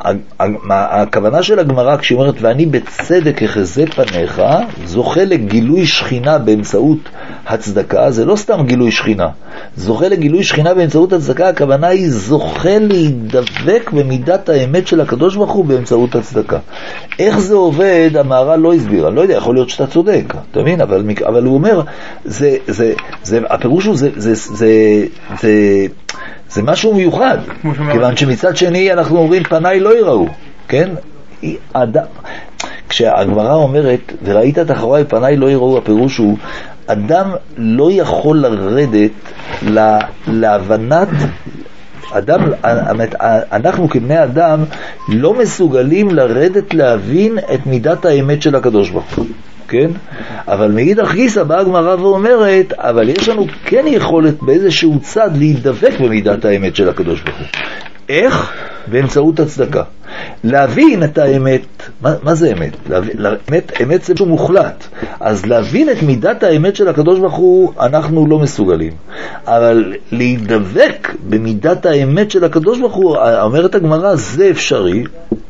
הכוונה של הגמרא כשהיא אומרת ואני בצדק אחזה פניך, זוכה לגילוי שכינה באמצעות הצדקה. זה לא סתם גילוי שכינה, זוכה לגילוי שכינה באמצעות הצדקה, הכוונה היא זוכה להידבק במידת האמת של הקדוש ברוך הוא באמצעות הצדקה. איך זה עובד המהר"ל לא הסביר, אני לא יודע, יכול להיות שאתה צודק, אתה מבין? אבל, אבל הוא אומר, זה, זה, זה, הפירוש הוא, זה, זה, זה, זה, זה משהו מיוחד, כיוון שמצד שני אנחנו אומרים פניי לא יראו, כן? אדם, כשהגמרא אומרת וראית את אחוריי פניי לא יראו, הפירוש הוא אדם לא יכול לרדת לה, להבנת אדם, אנחנו כבני אדם לא מסוגלים לרדת להבין את מידת האמת של הקדוש ברוך הוא, כן? אבל מאידך גיסא באה הגמרא ואומרת, אבל יש לנו כן יכולת באיזשהו צד להידבק במידת האמת של הקדוש ברוך הוא. איך? באמצעות הצדקה. להבין את האמת, מה, מה זה אמת? להבין, אמת, אמת זה משהו מוחלט. אז להבין את מידת האמת של הקדוש ברוך הוא, אנחנו לא מסוגלים. אבל להידבק במידת האמת של הקדוש ברוך הוא, אומרת הגמרא, זה אפשרי.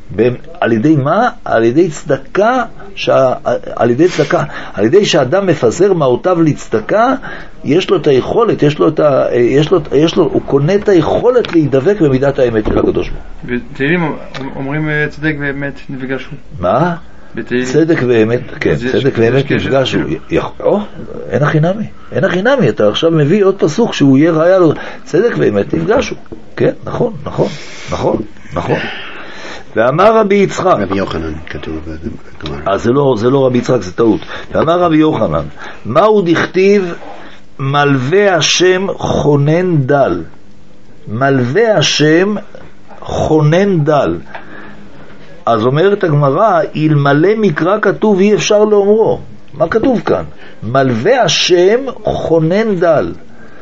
על ידי מה? על ידי צדקה, שה, על ידי צדקה, על ידי שאדם מפזר מעותיו לצדקה, יש לו את היכולת, יש לו את ה, יש לו, יש לו, הוא קונה את היכולת להידבק במידת האמת של הקדוש ברוך הוא. בתהילים אומרים צדק ואמת נפגשו. מה? צדק ואמת, כן, צדק ואמת נפגשו. או, אין הכי נמי, אין הכי נמי, אתה עכשיו מביא עוד פסוק שהוא יהיה ראיה לו, צדק ואמת נפגשו. כן, נכון, נכון, נכון, נכון. ואמר רבי יצחק, רבי יוחנן כתוב בגמרא. אז זה לא, זה לא רבי יצחק, זה טעות. ואמר רבי יוחנן, מהו דכתיב מלווה השם חונן דל? מלווה השם חונן דל. אז אומרת הגמרא, אלמלא מקרא כתוב אי אפשר לאומרו. מה כתוב כאן? מלווה השם חונן דל.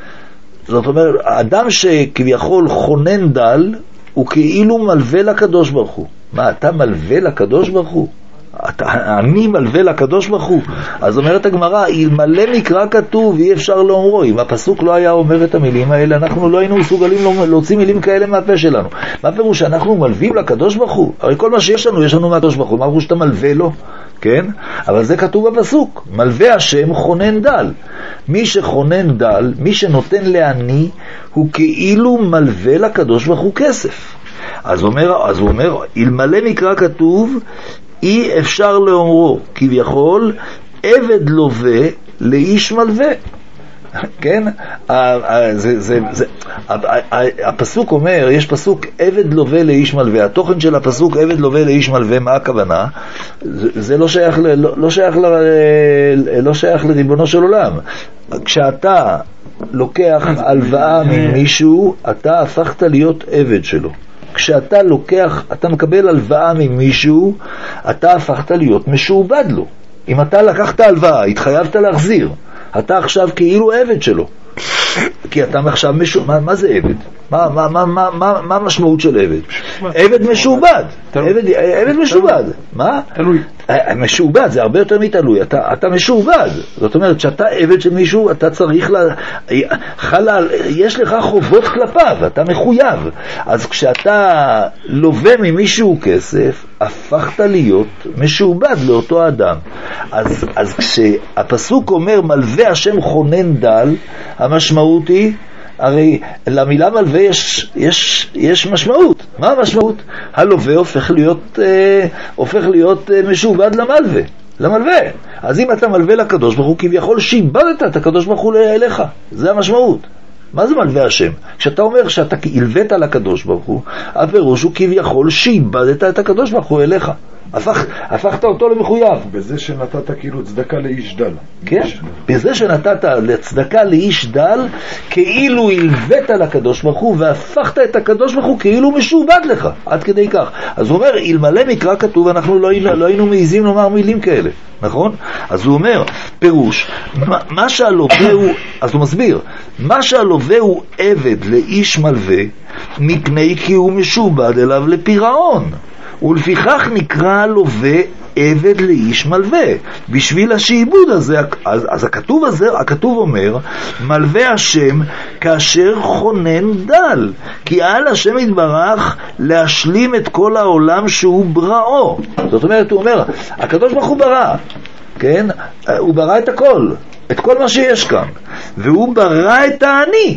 זאת אומרת, האדם שכביכול חונן דל, הוא כאילו מלווה לקדוש ברוך הוא. מה, אתה מלווה לקדוש ברוך הוא? אתה, אני מלווה לקדוש ברוך הוא. אז אומרת הגמרא, אלמלא מקרא כתוב, אי אפשר לאומרו. אם הפסוק לא היה אומר את המילים האלה, אנחנו לא היינו מסוגלים להוציא מילים כאלה מהפה שלנו. מה פירוש שאנחנו מלווים לקדוש ברוך הוא? הרי כל מה שיש לנו, יש לנו מהקדוש ברוך הוא. מה פירוש שאתה מלווה לו? כן? אבל זה כתוב בפסוק. מלווה השם חונן דל. מי שחונן דל, מי שנותן לעני, הוא כאילו מלווה לקדוש ברוך הוא כסף. אז, אומר, אז הוא אומר, אלמלא מקרא כתוב, אי אפשר לאומרו, כביכול, עבד לווה לאיש מלווה. כן? זה, זה, זה, הפסוק אומר, יש פסוק עבד לווה לאיש מלווה. התוכן של הפסוק עבד לווה לאיש מלווה, מה הכוונה? זה, זה לא שייך, לא, לא שייך, לא שייך לריבונו של עולם. כשאתה לוקח הלוואה ממישהו, אתה הפכת להיות עבד שלו. כשאתה לוקח, אתה מקבל הלוואה ממישהו, אתה הפכת להיות משועבד לו. אם אתה לקחת הלוואה, התחייבת להחזיר, אתה עכשיו כאילו עבד שלו. כי אתה עכשיו משועבד. מה, מה זה עבד? מה, מה, מה, מה, מה, מה המשמעות של עבד? עבד משועבד. עבד, עבד משועבד. מה? תלוי. משועבד, זה הרבה יותר מתלוי. אתה, אתה משועבד. זאת אומרת, שאתה עבד של מישהו, אתה צריך לה... חלל, יש לך חובות כלפיו, אתה מחויב. אז כשאתה לווה ממישהו כסף, הפכת להיות משועבד לאותו אדם. אז, אז כשהפסוק אומר, מלווה השם חונן דל, המשמעות היא, הרי למילה מלווה יש, יש, יש משמעות. מה המשמעות? הלווה הופך להיות, אה, הופך להיות אה, משועבד למלווה. למלווה. אז אם אתה מלווה לקדוש ברוך הוא, כביכול שיבדת את הקדוש ברוך הוא אליך. זה המשמעות. מה זה מלווה השם? כשאתה אומר שאתה הלווית לקדוש ברוך הוא, הפירוש הוא כביכול שיבדת את הקדוש ברוך הוא אליך. הפך, הפכת אותו למחויב. בזה שנתת כאילו צדקה לאיש דל. כן, בזה שנתת לצדקה לאיש דל, כאילו הלווית לקדוש ברוך הוא, והפכת את הקדוש ברוך הוא כאילו משועבד לך, עד כדי כך. אז הוא אומר, אלמלא מקרא כתוב, אנחנו לא, לא היינו מעיזים לומר מילים כאלה, נכון? אז הוא אומר, פירוש, מה, מה שהלווה הוא, אז הוא מסביר, מה שהלווה הוא עבד לאיש מלווה, מפני כי הוא משועבד אליו לפירעון. ולפיכך נקרא לווה עבד לאיש מלווה. בשביל השעבוד הזה, אז, אז הכתוב הזה, הכתוב אומר, מלווה השם כאשר חונן דל, כי על השם יתברך להשלים את כל העולם שהוא בראו. זאת אומרת, הוא אומר, הקדוש ברוך הוא ברא, כן? הוא ברא את הכל, את כל מה שיש כאן, והוא ברא את העני.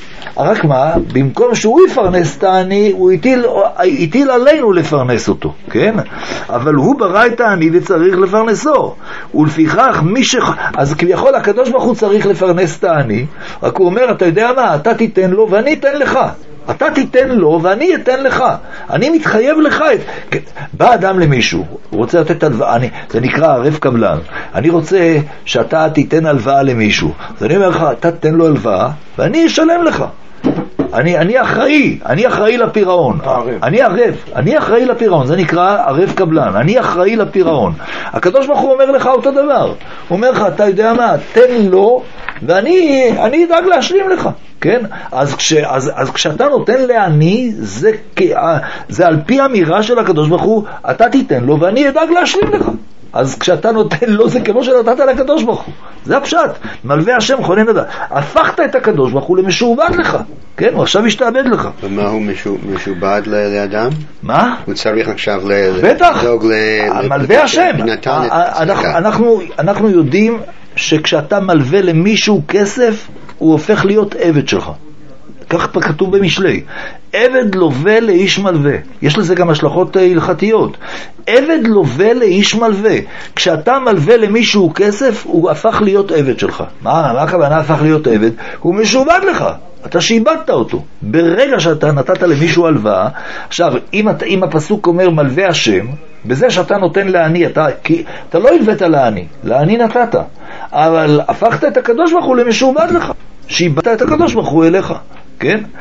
רק מה, במקום שהוא יפרנס את העני, הוא הטיל, הטיל עלינו לפרנס אותו, כן? אבל הוא ברא את העני וצריך לפרנסו. ולפיכך, מי ש... אז כביכול הקדוש ברוך הוא צריך לפרנס את העני, רק הוא אומר, אתה יודע מה, אתה תיתן לו ואני אתן לך. אתה תיתן לו ואני אתן לך. אני מתחייב לך. בא אדם למישהו, הוא רוצה לתת הלוואה, אני, זה נקרא ערב קבלן. אני רוצה שאתה תיתן הלוואה למישהו. אז אני אומר לך, אתה תיתן לו הלוואה ואני אשלם לך. אני, אני אחראי, אני אחראי לפירעון. אני ערב, אני אחראי לפירעון, זה נקרא ערב קבלן. אני אחראי לפירעון. הקדוש ברוך הוא אומר לך אותו דבר. הוא אומר לך, אתה יודע מה, תן לו ואני אני אדאג להשלים לך. כן? אז, כש, אז, אז כשאתה נותן לעני, זה, זה על פי אמירה של הקדוש ברוך הוא, אתה תיתן לו ואני אדאג להשלים לך. אז כשאתה נותן לו, זה כמו שנתת לקדוש ברוך הוא. זה הפשט. מלווה השם חונן דל. הפכת את הקדוש ברוך הוא למשועבד לך. כן? הוא עכשיו ישתעבד לך. ומה הוא משועבד לאדם? מה? הוא צריך עכשיו בטח. לדאוג מלווה השם. אנחנו יודעים שכשאתה מלווה למישהו כסף, הוא הופך להיות עבד שלך. כך כתוב במשלי. עבד לווה לאיש מלווה. יש לזה גם השלכות הלכתיות. עבד לווה לאיש מלווה. כשאתה מלווה למישהו כסף, הוא הפך להיות עבד שלך. מה, מה הכוונה הפך להיות עבד? הוא משועבד לך. אתה שאיבדת אותו. ברגע שאתה נתת למישהו הלוואה, עכשיו, אם, אם הפסוק אומר מלווה השם, בזה שאתה נותן לעני, אתה, כי, אתה לא הלווית לעני, לעני נתת. אבל הפכת את הקדוש ברוך הוא למשועבד לך. שאיבדת את הקדוש ברוך הוא אליך. כן?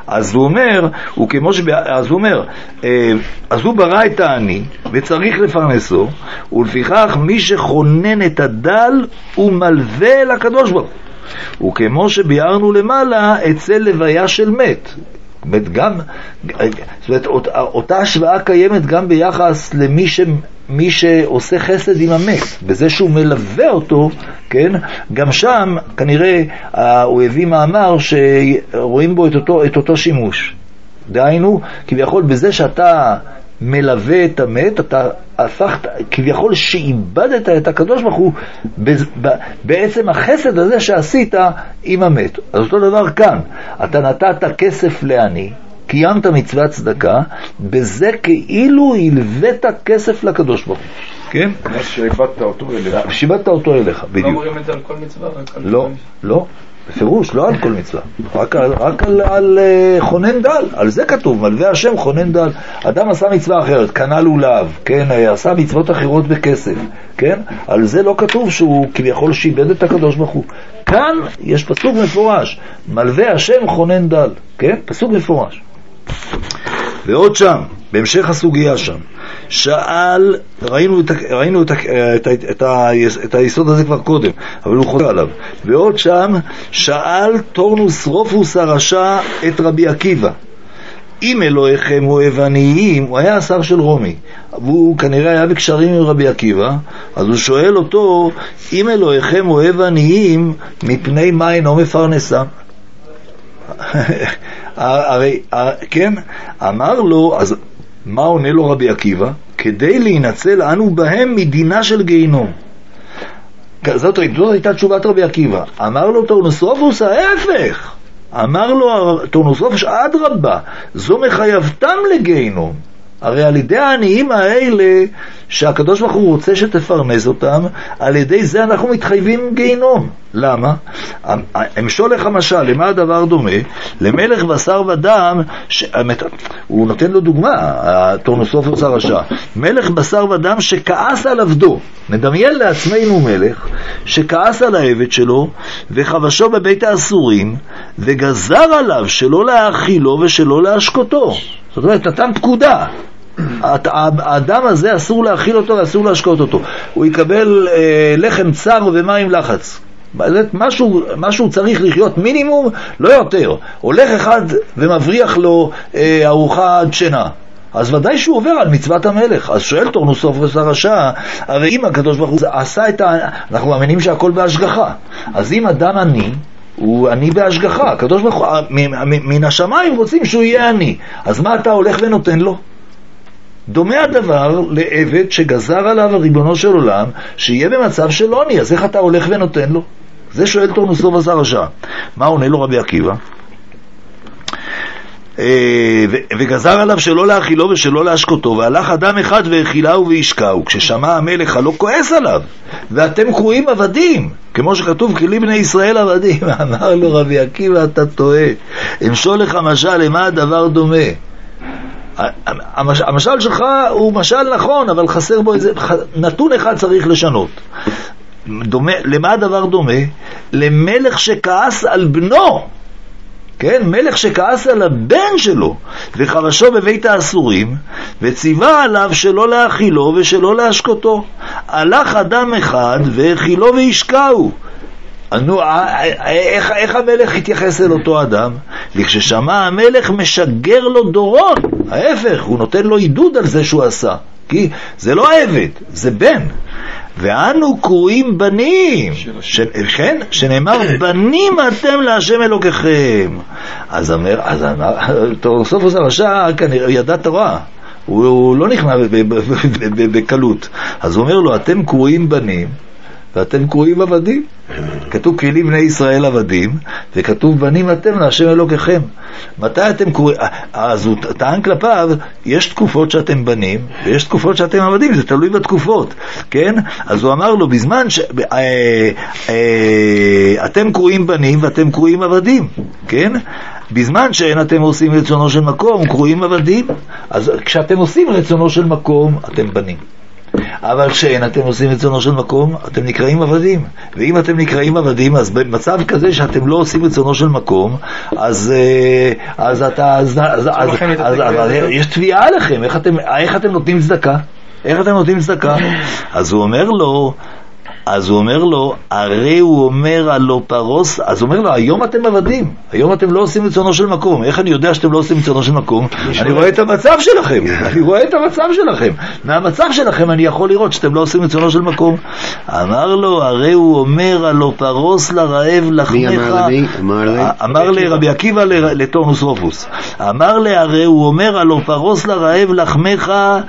אז הוא אומר, הוא כמו שב... אז הוא אומר, אז הוא ברא את העני, וצריך לפרנסו, ולפיכך מי שכונן את הדל, הוא מלווה לקדוש ברוך הוא. וכמו שביארנו למעלה, אצל לוויה של מת. גם, זאת אומרת, אותה השוואה קיימת גם ביחס למי ש, מי שעושה חסד עם המת, בזה שהוא מלווה אותו, כן? גם שם כנראה הוא הביא מאמר שרואים בו את אותו, את אותו שימוש. דהיינו, כביכול בזה שאתה מלווה את המת, אתה הפכת, כביכול שאיבדת את הקדוש ברוך הוא בעצם החסד הזה שעשית עם המת. אז אותו דבר כאן, אתה נתת כסף לעני, קיימת מצוות צדקה, בזה כאילו הלווית כסף לקדוש ברוך הוא. כן? שאיבדת אותו אליך. שאיבדת אותו אליך, בדיוק. לא אומרים את זה על כל מצווה? לא, לא. בפירוש, לא על כל מצווה, רק על, רק על, על uh, חונן דל, על זה כתוב, מלווה השם חונן דל. אדם עשה מצווה אחרת, קנה לולב, כן, עשה מצוות אחרות בכסף, כן, על זה לא כתוב שהוא כביכול שיבד את הקדוש ברוך הוא. כאן יש פסוק מפורש, מלווה השם חונן דל, כן, פסוק מפורש. ועוד שם, בהמשך הסוגיה שם, שאל, ראינו, את, ראינו את, את, את, את, את היסוד הזה כבר קודם, אבל הוא חוזר עליו. ועוד שם, שאל תורנוס רופוס הרשע את רבי עקיבא, אם אלוהיכם אוהב עניים, הוא היה השר של רומי, והוא כנראה היה בקשרים עם רבי עקיבא, אז הוא שואל אותו, אם אלוהיכם אוהב עניים, מפני מה אינו מפרנסם? הרי, כן, אמר לו, אז מה עונה לו רבי עקיבא? כדי להינצל אנו בהם מדינה של גיהינום. זאת, זאת הייתה תשובת רבי עקיבא. אמר לו תורנוסרופוס ההפך, אמר לו תורנוסרופוס אדרבה, זו מחייבתם לגיהינום. הרי על ידי העניים האלה שהקדוש ברוך הוא רוצה שתפרנס אותם, על ידי זה אנחנו מתחייבים גיהינום. למה? אמשול לך משל, למה הדבר דומה? למלך בשר ודם, ש... הוא נותן לו דוגמה, תורנוסרופוס הרשע, מלך בשר ודם שכעס על עבדו. נדמיין לעצמנו מלך שכעס על העבד שלו וחבשו בבית האסורים וגזר עליו שלא להאכילו ושלא להשקותו. זאת אומרת, נתן פקודה, האדם הזה אסור להאכיל אותו ואסור להשקות אותו, הוא יקבל אה, לחם צר ומים לחץ, משהו, משהו צריך לחיות מינימום, לא יותר. הולך אחד ומבריח לו אה, ארוחה דשנה, אז ודאי שהוא עובר על מצוות המלך. אז שואל תורנוסרופוס הרשע, הרי אם הקדוש ברוך הוא עשה את ה... אנחנו מאמינים שהכל בהשגחה, אז אם אדם עני, הוא עני בהשגחה, הקדוש ברוך הוא מן השמיים רוצים שהוא יהיה עני, אז מה אתה הולך ונותן לו? דומה הדבר לעבד שגזר עליו הריבונו של עולם שיהיה במצב של עוני, אז איך אתה הולך ונותן לו? זה שואל תורנוסרופוס הרשע. מה עונה לו רבי עקיבא? וגזר עליו שלא להאכילו ושלא להשקותו, והלך אדם אחד והאכילהו והשקהו. כששמע המלך הלא כועס עליו, ואתם קרואים עבדים, כמו שכתוב כי לבני ישראל עבדים. אמר לו רבי עקיבא, אתה טועה, אמשול לך משל, למה הדבר דומה? המשל שלך הוא משל נכון, אבל חסר בו איזה נתון אחד, צריך לשנות. דומה, למה הדבר דומה? למלך שכעס על בנו, כן, מלך שכעס על הבן שלו וחבשו בבית האסורים וציווה עליו שלא להאכילו ושלא להשקותו. הלך אדם אחד והאכילו והשקהו. נו, איך, איך המלך התייחס אל אותו אדם? וכששמע המלך משגר לו דורון, ההפך, הוא נותן לו עידוד על זה שהוא עשה, כי זה לא עבד, זה בן. ואנו קרואים בנים, ש... כן? שנאמר בנים אתם להשם אלוקיכם. אז אמר, אז אמר, תורנוסרופוס הרשע כנראה ידע תורה, הוא, הוא לא נכנע בקלות. אז הוא אומר לו, אתם קרואים בנים ואתם קרואים עבדים. כתוב כי לבני ישראל עבדים, וכתוב בנים אתם להשם אלוקיכם. מתי אתם קרואים? אז הוא טען כלפיו, יש תקופות שאתם בנים ויש תקופות שאתם עבדים, זה תלוי בתקופות, כן? אז הוא אמר לו, בזמן ש... אתם קרואים בנים ואתם קרואים עבדים, כן? בזמן שאין אתם עושים רצונו של מקום, קרואים עבדים. אז כשאתם עושים רצונו של מקום, אתם בנים. אבל כשאין אתם עושים רצונו של מקום, אתם נקראים עבדים. ואם אתם נקראים עבדים, אז במצב כזה שאתם לא עושים רצונו של מקום, אז אז אתה אז אז אז יש תביעה עליכם. איך אתם איך אתם נותנים צדקה? איך אתם נותנים צדקה? אז הוא אומר לו, אז הוא אומר לו, הרי הוא אומר הלא פרוס, אז הוא אומר לו, היום אתם עבדים, היום אתם לא עושים רצונו של מקום. איך אני יודע שאתם לא עושים רצונו של מקום? אני רואה את המצב שלכם, אני רואה את המצב שלכם. מהמצב שלכם אני יכול לראות שאתם לא עושים רצונו של מקום. אמר לו, הרי הוא אומר הלא פרוס לרעב לחמך. אמר לרבי עקיבא לטורנוס רופוס. אמר לה, הרי הוא אומר הלא פרוס לרעב לחמך,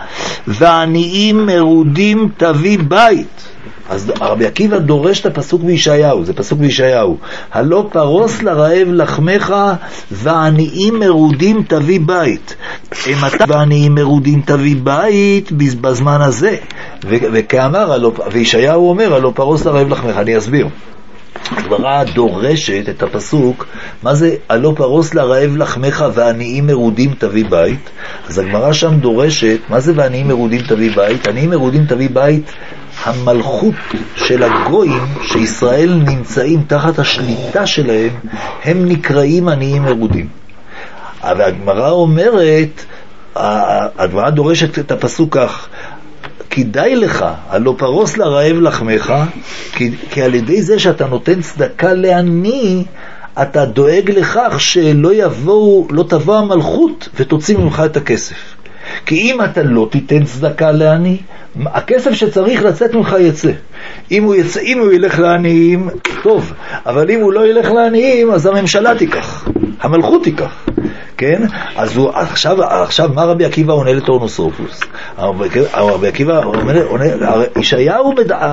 ועניים מרודים תביא בית. אז רבי עקיבא דורש את הפסוק בישעיהו, זה פסוק בישעיהו. הלא פרוס לרעב לחמך, ועניים מרודים תביא בית. אם אתה ועניים מרודים תביא בית בזמן הזה. וכאמר, וישעיהו אומר, הלא פרוס לרעב לחמך. אני אסביר. הגמרא דורשת את הפסוק, מה זה הלא פרוס לרעב לחמך ועניים מרודים תביא בית? אז הגמרא שם דורשת, מה זה ועניים מרודים תביא בית? עניים מרודים תביא בית, המלכות של הגויים שישראל נמצאים תחת השליטה שלהם, הם נקראים עניים מרודים. אבל הגמרא אומרת, הגמרא דורשת את הפסוק כך, כדאי לך, הלא פרוס לרעב לחמך, כי, כי על ידי זה שאתה נותן צדקה לעני, אתה דואג לכך שלא יבואו, לא תבוא המלכות ותוציא ממך את הכסף. כי אם אתה לא תיתן צדקה לעני, הכסף שצריך לצאת ממך יצא. אם הוא, יצא, אם הוא ילך לעניים, טוב, אבל אם הוא לא ילך לעניים, אז הממשלה תיקח, המלכות תיקח. כן? אז הוא, עכשיו, עכשיו מה רבי עקיבא עונה לטורנוס רופוס? רבי עקיבא עונה, ישעיהו,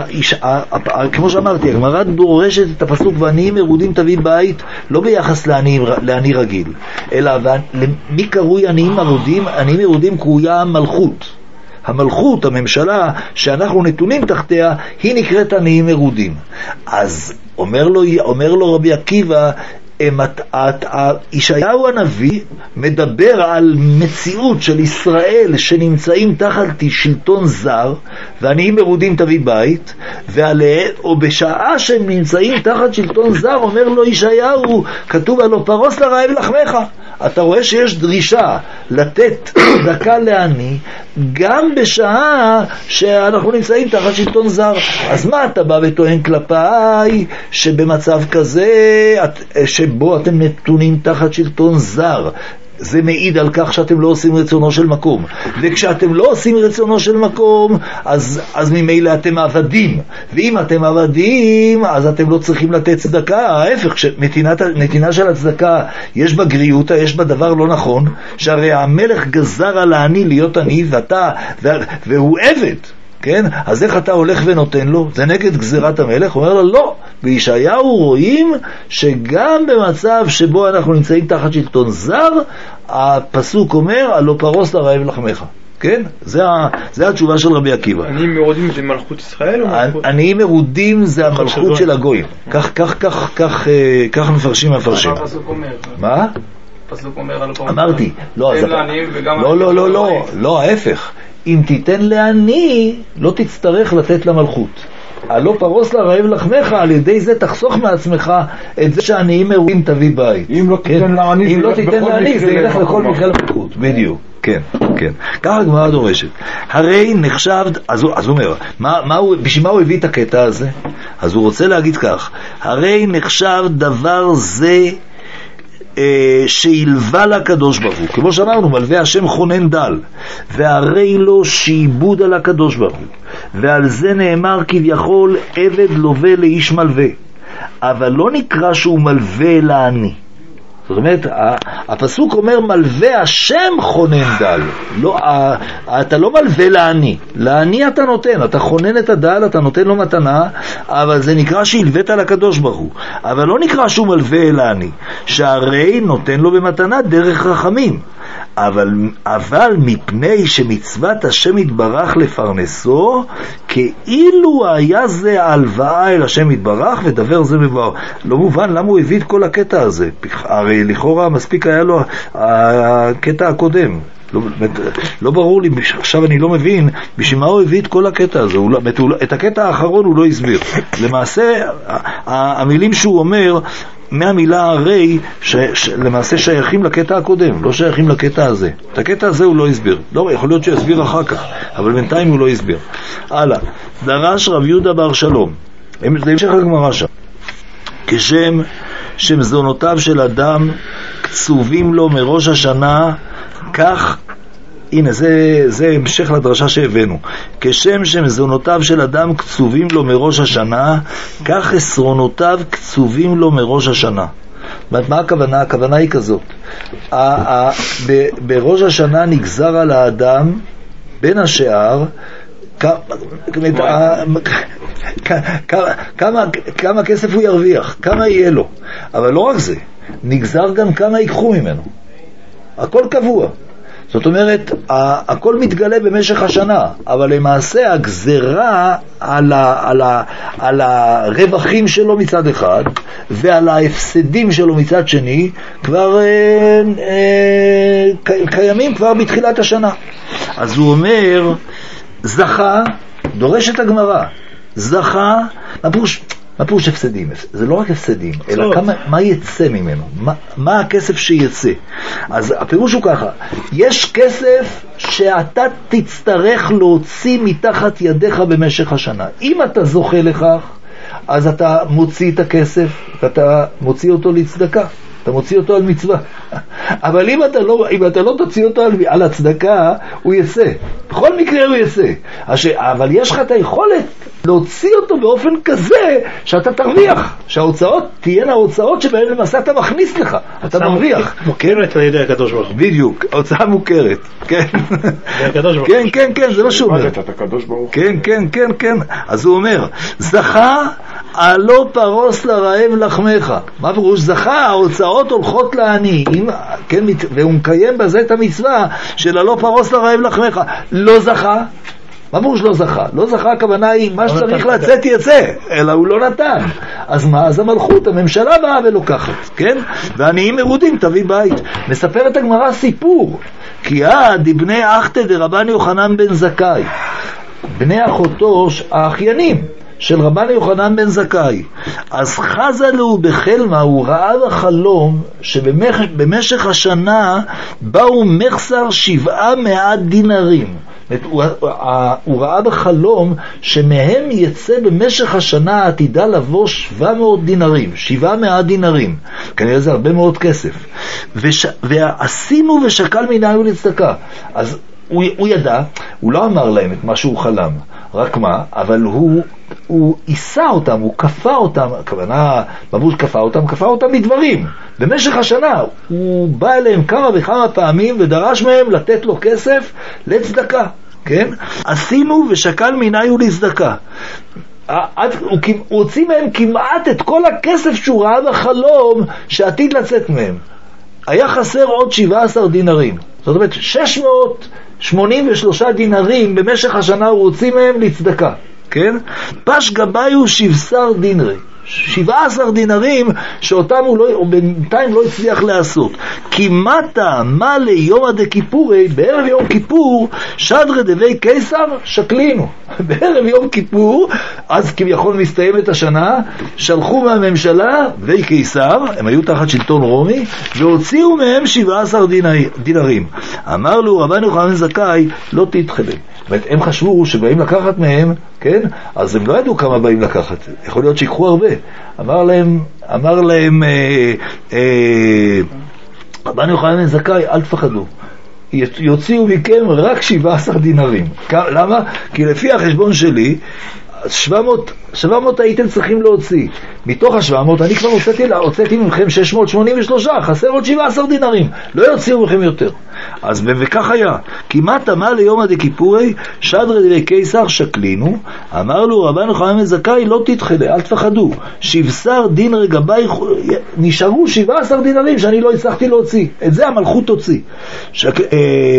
כמו שאמרתי, הגמרא דורשת את הפסוק ועניים מרודים תביא בית, לא ביחס לעני רגיל, אלא מי קרוי עניים מרודים? עניים מרודים קרויה המלכות. המלכות, הממשלה שאנחנו נתונים תחתיה, היא נקראת עניים מרודים. אז אומר לו, אומר לו רבי עקיבא, ישעיהו הנביא מדבר על מציאות של ישראל שנמצאים תחת שלטון זר, ועניים מרודים תביא בית, או בשעה שהם נמצאים תחת שלטון זר, אומר לו ישעיהו, כתוב הלא פרוס לרעב לחמך. אתה רואה שיש דרישה לתת צדקה לעני גם בשעה שאנחנו נמצאים תחת שלטון זר. אז מה אתה בא וטוען כלפיי שבמצב כזה שבו אתם נתונים תחת שלטון זר, זה מעיד על כך שאתם לא עושים רצונו של מקום, וכשאתם לא עושים רצונו של מקום אז, אז ממילא אתם עבדים, ואם אתם עבדים אז אתם לא צריכים לתת צדקה. ההפך, נתינה של הצדקה יש בה גריותה, יש בה דבר לא נכון, שהרי המלך גזר על העני להיות עני ואתה, והוא עבד, כן? אז איך אתה הולך ונותן לו? זה נגד גזירת המלך. הוא אומר לו לא. בישעיהו רואים שגם במצב שבו אנחנו נמצאים תחת שלטון זר, הפסוק אומר הלא פרוס לרעב לחמך. כן? זה, זה התשובה של רבי עקיבא. עניים מרודים זה מלכות ישראל או מלכות? עניים מרודים זה המלכות של הגויים. כך, כך, כך, כך, כך מפרשים מפרשים. מה הפסוק אומר? מה? הפסוק אומר הלא פרוס. אמרתי. לא, לא, לא, לא, לא, לא, ההפך. אם תיתן לעני, לא תצטרך לתת למלכות. הלא פרוס לרעב לחמך, על ידי זה תחסוך מעצמך את זה שהעניים מרודים תביא בית. אם לא תיתן לעני, אם לא תיתן לעני, זה ילך לכל מקרה למלכות. בדיוק. כן, כן. ככה הגמרא דורשת. הרי נחשב, אז הוא, אז הוא אומר, מה, מה הוא, בשביל מה הוא הביא את הקטע הזה? אז הוא רוצה להגיד כך, הרי נחשב דבר זה שילווה לקדוש ברוך הוא, כמו שאמרנו, מלווה השם חונן דל, והרי לו שיבוד על הקדוש ברוך הוא, ועל זה נאמר כביכול עבד לווה לאיש מלווה, אבל לא נקרא שהוא מלווה לעני. זאת אומרת, הפסוק אומר מלווה השם חונן דל, לא, אתה לא מלווה לעני, לעני אתה נותן, אתה חונן את הדל, אתה נותן לו מתנה, אבל זה נקרא שהלווית לקדוש ברוך הוא, אבל לא נקרא שהוא מלווה לעני, שהרי נותן לו במתנה דרך רחמים, אבל, אבל מפני שמצוות השם יתברך לפרנסו, כאילו היה זה הלוואה אל השם יתברך, ודבר זה מבואר. לא מובן למה הוא הביא את כל הקטע הזה, הרי לכאורה מספיק היה לו הקטע הקודם, לא, לא ברור לי, עכשיו אני לא מבין בשביל מה הוא הביא את כל הקטע הזה. הוא, את הקטע האחרון הוא לא הסביר. למעשה המילים שהוא אומר מהמילה הרי ש, ש, למעשה שייכים לקטע הקודם, לא שייכים לקטע הזה. את הקטע הזה הוא לא הסביר. לא, יכול להיות שהוא יסביר אחר כך, אבל בינתיים הוא לא הסביר. הלאה, דרש רב יהודה בר שלום, זה המשך הגמרא שם, כשם שמזונותיו של אדם קצובים לו מראש השנה, כך, הנה זה, זה המשך לדרשה שהבאנו, כשם שמזונותיו של אדם קצובים לו מראש השנה, כך עשרונותיו קצובים לו מראש השנה. מה הכוונה? הכוונה היא כזאת, בראש השנה נגזר על האדם בין השאר כמה כסף הוא ירוויח, כמה יהיה לו, אבל לא רק זה, נגזר גם כמה ייקחו ממנו. הכל קבוע, זאת אומרת הכל מתגלה במשך השנה, אבל למעשה הגזרה על, ה, על, ה, על הרווחים שלו מצד אחד ועל ההפסדים שלו מצד שני כבר אה, אה, קיימים כבר בתחילת השנה. אז הוא אומר זכה, דורש את הגמרא, זכה, מה פירוש, מה פירוש הפסדים? זה לא רק הפסדים, אלא כמה, מה יצא ממנו, מה, מה הכסף שיצא. אז הפירוש הוא ככה, יש כסף שאתה תצטרך להוציא מתחת ידיך במשך השנה. אם אתה זוכה לכך, אז אתה מוציא את הכסף, ואתה מוציא אותו לצדקה. אתה מוציא אותו על מצווה. אבל אם אתה לא, אם אתה לא תוציא אותו על, על הצדקה, הוא יצא. בכל מקרה הוא יצא. הש, אבל יש לך את היכולת להוציא אותו באופן כזה שאתה תרוויח. שההוצאות תהיינה ההוצאות שבהן למעשה אתה מכניס לך. אתה מרוויח. מוכרת על ידי הקדוש ברוך הוא. בדיוק, ההוצאה מוכרת. כן. כן, כן, כן, זה מה שהוא אומר. כן, כן, כן, כן. אז הוא אומר, זכה הלא פרוס לרעב לחמך. מה פירוש? זכה, ההוצאות הולכות לעניים, כן, והוא מקיים בזה את המצווה של הלא פרוס לרעב לחמך. לא זכה, מה פירוש לא זכה? לא זכה, הכוונה היא מה שצריך לצאת יצא, אלא הוא לא נתן. אז מה? אז המלכות, הממשלה באה ולוקחת, כן? ועניים מרודים תביא בית. מספרת הגמרא סיפור, כי עד בני אחתא דרבן יוחנן בן זכאי, בני אחותו האחיינים של רבן יוחנן בן זכאי, אז חזה לו בחלמה, הוא ראה בחלום שבמשך השנה באו מחסר שבעה מאה דינרים. הוא, הוא ראה בחלום שמהם יצא במשך השנה העתידה לבוא שבע מאות דינרים, שבעה מאה דינרים, כנראה זה הרבה מאוד כסף. וש, ועשינו ושקל מנהיו לצדקה. אז הוא, הוא ידע, הוא לא אמר להם את מה שהוא חלם, רק מה, אבל הוא הוא עיסה אותם, הוא כפה אותם, הכוונה, מבוש כפה אותם, כפה אותם מדברים. במשך השנה הוא בא אליהם כמה וכמה פעמים ודרש מהם לתת לו כסף לצדקה, כן? עשינו ושקל מנהיו לצדקה. הוא הוציא מהם כמעט את כל הכסף שהוא ראה בחלום שעתיד לצאת מהם. היה חסר עוד שבעה עשר דינרים. זאת אומרת, שש מאות שמונים ושלושה דינרים במשך השנה הוא הוציא מהם לצדקה. כן? פש גביו שבשר דינרי, שבעה עשר דינרים שאותם הוא, לא, הוא בינתיים לא הצליח לעשות. כי מתה מה ליום עד כיפורי, בערב יום כיפור שדרי דבי קיסר שקלינו. בערב יום כיפור, אז כביכול מסתיימת השנה, שלחו מהממשלה וי קיסר, הם היו תחת שלטון רומי, והוציאו מהם שבעה עשר דינרים. אמר לו רבן יוחנן בן זכאי, לא תתחבא. זאת אומרת, הם חשבו שבאים לקחת מהם, כן? אז הם לא ידעו כמה באים לקחת. יכול להיות שיקחו הרבה. אמר להם, אמר להם, אה, אה, רבן יוחנן בן זכאי, אל תפחדו. יוציאו מכם רק שבעה עשר דינרים. למה? כי לפי החשבון שלי, שבע מאות הייתם צריכים להוציא. מתוך ה-שבע מאות אני כבר הוצאתי, הוצאתי ממכם שש מאות שמונים ושלוש, חסר עוד שבעה עשר דינרים. לא יוציאו מכם יותר. אז וכך היה. כמעט אמר ליום עד כיפורי, שדרי דבי קיסר שקלינו, אמר לו רבן יוחנן בן זכאי, לא תתחלה, אל תפחדו. שבשר דין רגבי, נשארו שבעה עשר דינרים שאני לא הצלחתי להוציא. את זה המלכות תוציא. שק, אה,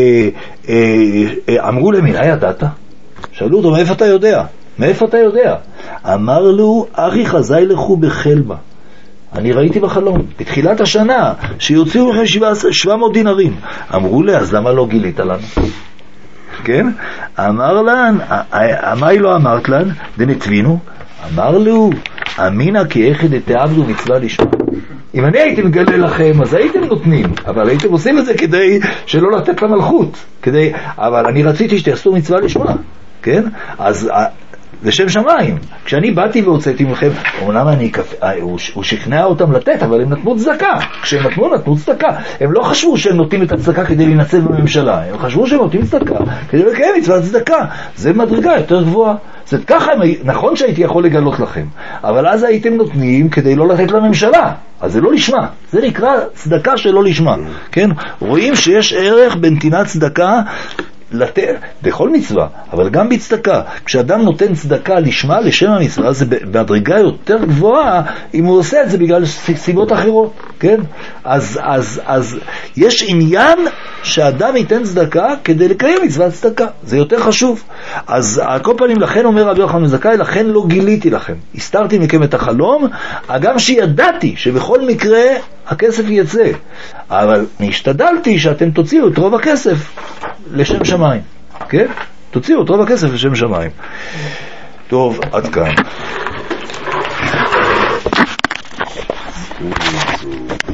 אה, אה, אמרו למי, ידעת? שאלו אותו, מאיפה אתה יודע? מאיפה אתה יודע? אמר לו, אחי חזאי לכו בחלמה. אני ראיתי בחלום, בתחילת השנה, שיוציאו לכם שבע מאות דינרים. אמרו לי, אז למה לא גילית לנו? כן? אמר לן, מה היא לא אמרת לן? דנתבינו? אמר לו, אמינה כי איך דתעבדו מצווה לשמה. אם אני הייתי מגלה לכם, אז הייתם נותנים, אבל הייתם עושים את זה כדי שלא לתת למלכות, כדי, אבל אני רציתי שתעשו מצווה לשמה, כן? אז לשם שמיים. כשאני באתי והוצאתי מכם, אומנם אני, הוא, הוא שכנע אותם לתת, אבל הם נתנו צדקה. כשהם נתנו, נתנו צדקה. הם לא חשבו שהם נותנים את הצדקה כדי להינצל בממשלה. הם חשבו שהם נותנים צדקה כדי לקיים מצוות צדקה. זה מדרגה יותר גבוהה. זאת אומרת, ככה, נכון שהייתי יכול לגלות לכם, אבל אז הייתם נותנים כדי לא לתת לממשלה. אז זה לא לשמה. זה נקרא צדקה שלא לשמה. כן? רואים שיש ערך בנתינת צדקה לתת, בכל מצווה, אבל גם בצדקה. כשאדם נותן צדקה לשמה, לשם המצווה, זה בהדרגה יותר גבוהה אם הוא עושה את זה בגלל סיבות אחרות, כן? אז, אז, אז יש עניין שאדם ייתן צדקה כדי לקיים מצוות צדקה. זה יותר חשוב. אז על כל פנים, לכן אומר רבי יוחנן בן זכאי, לכן לא גיליתי לכם. הסתרתי מכם את החלום, גם שידעתי שבכל מקרה הכסף יצא. אבל השתדלתי שאתם תוציאו את רוב הכסף לשם שמיים. כן? תוציאו את רוב הכסף לשם שמיים. טוב, עד כאן.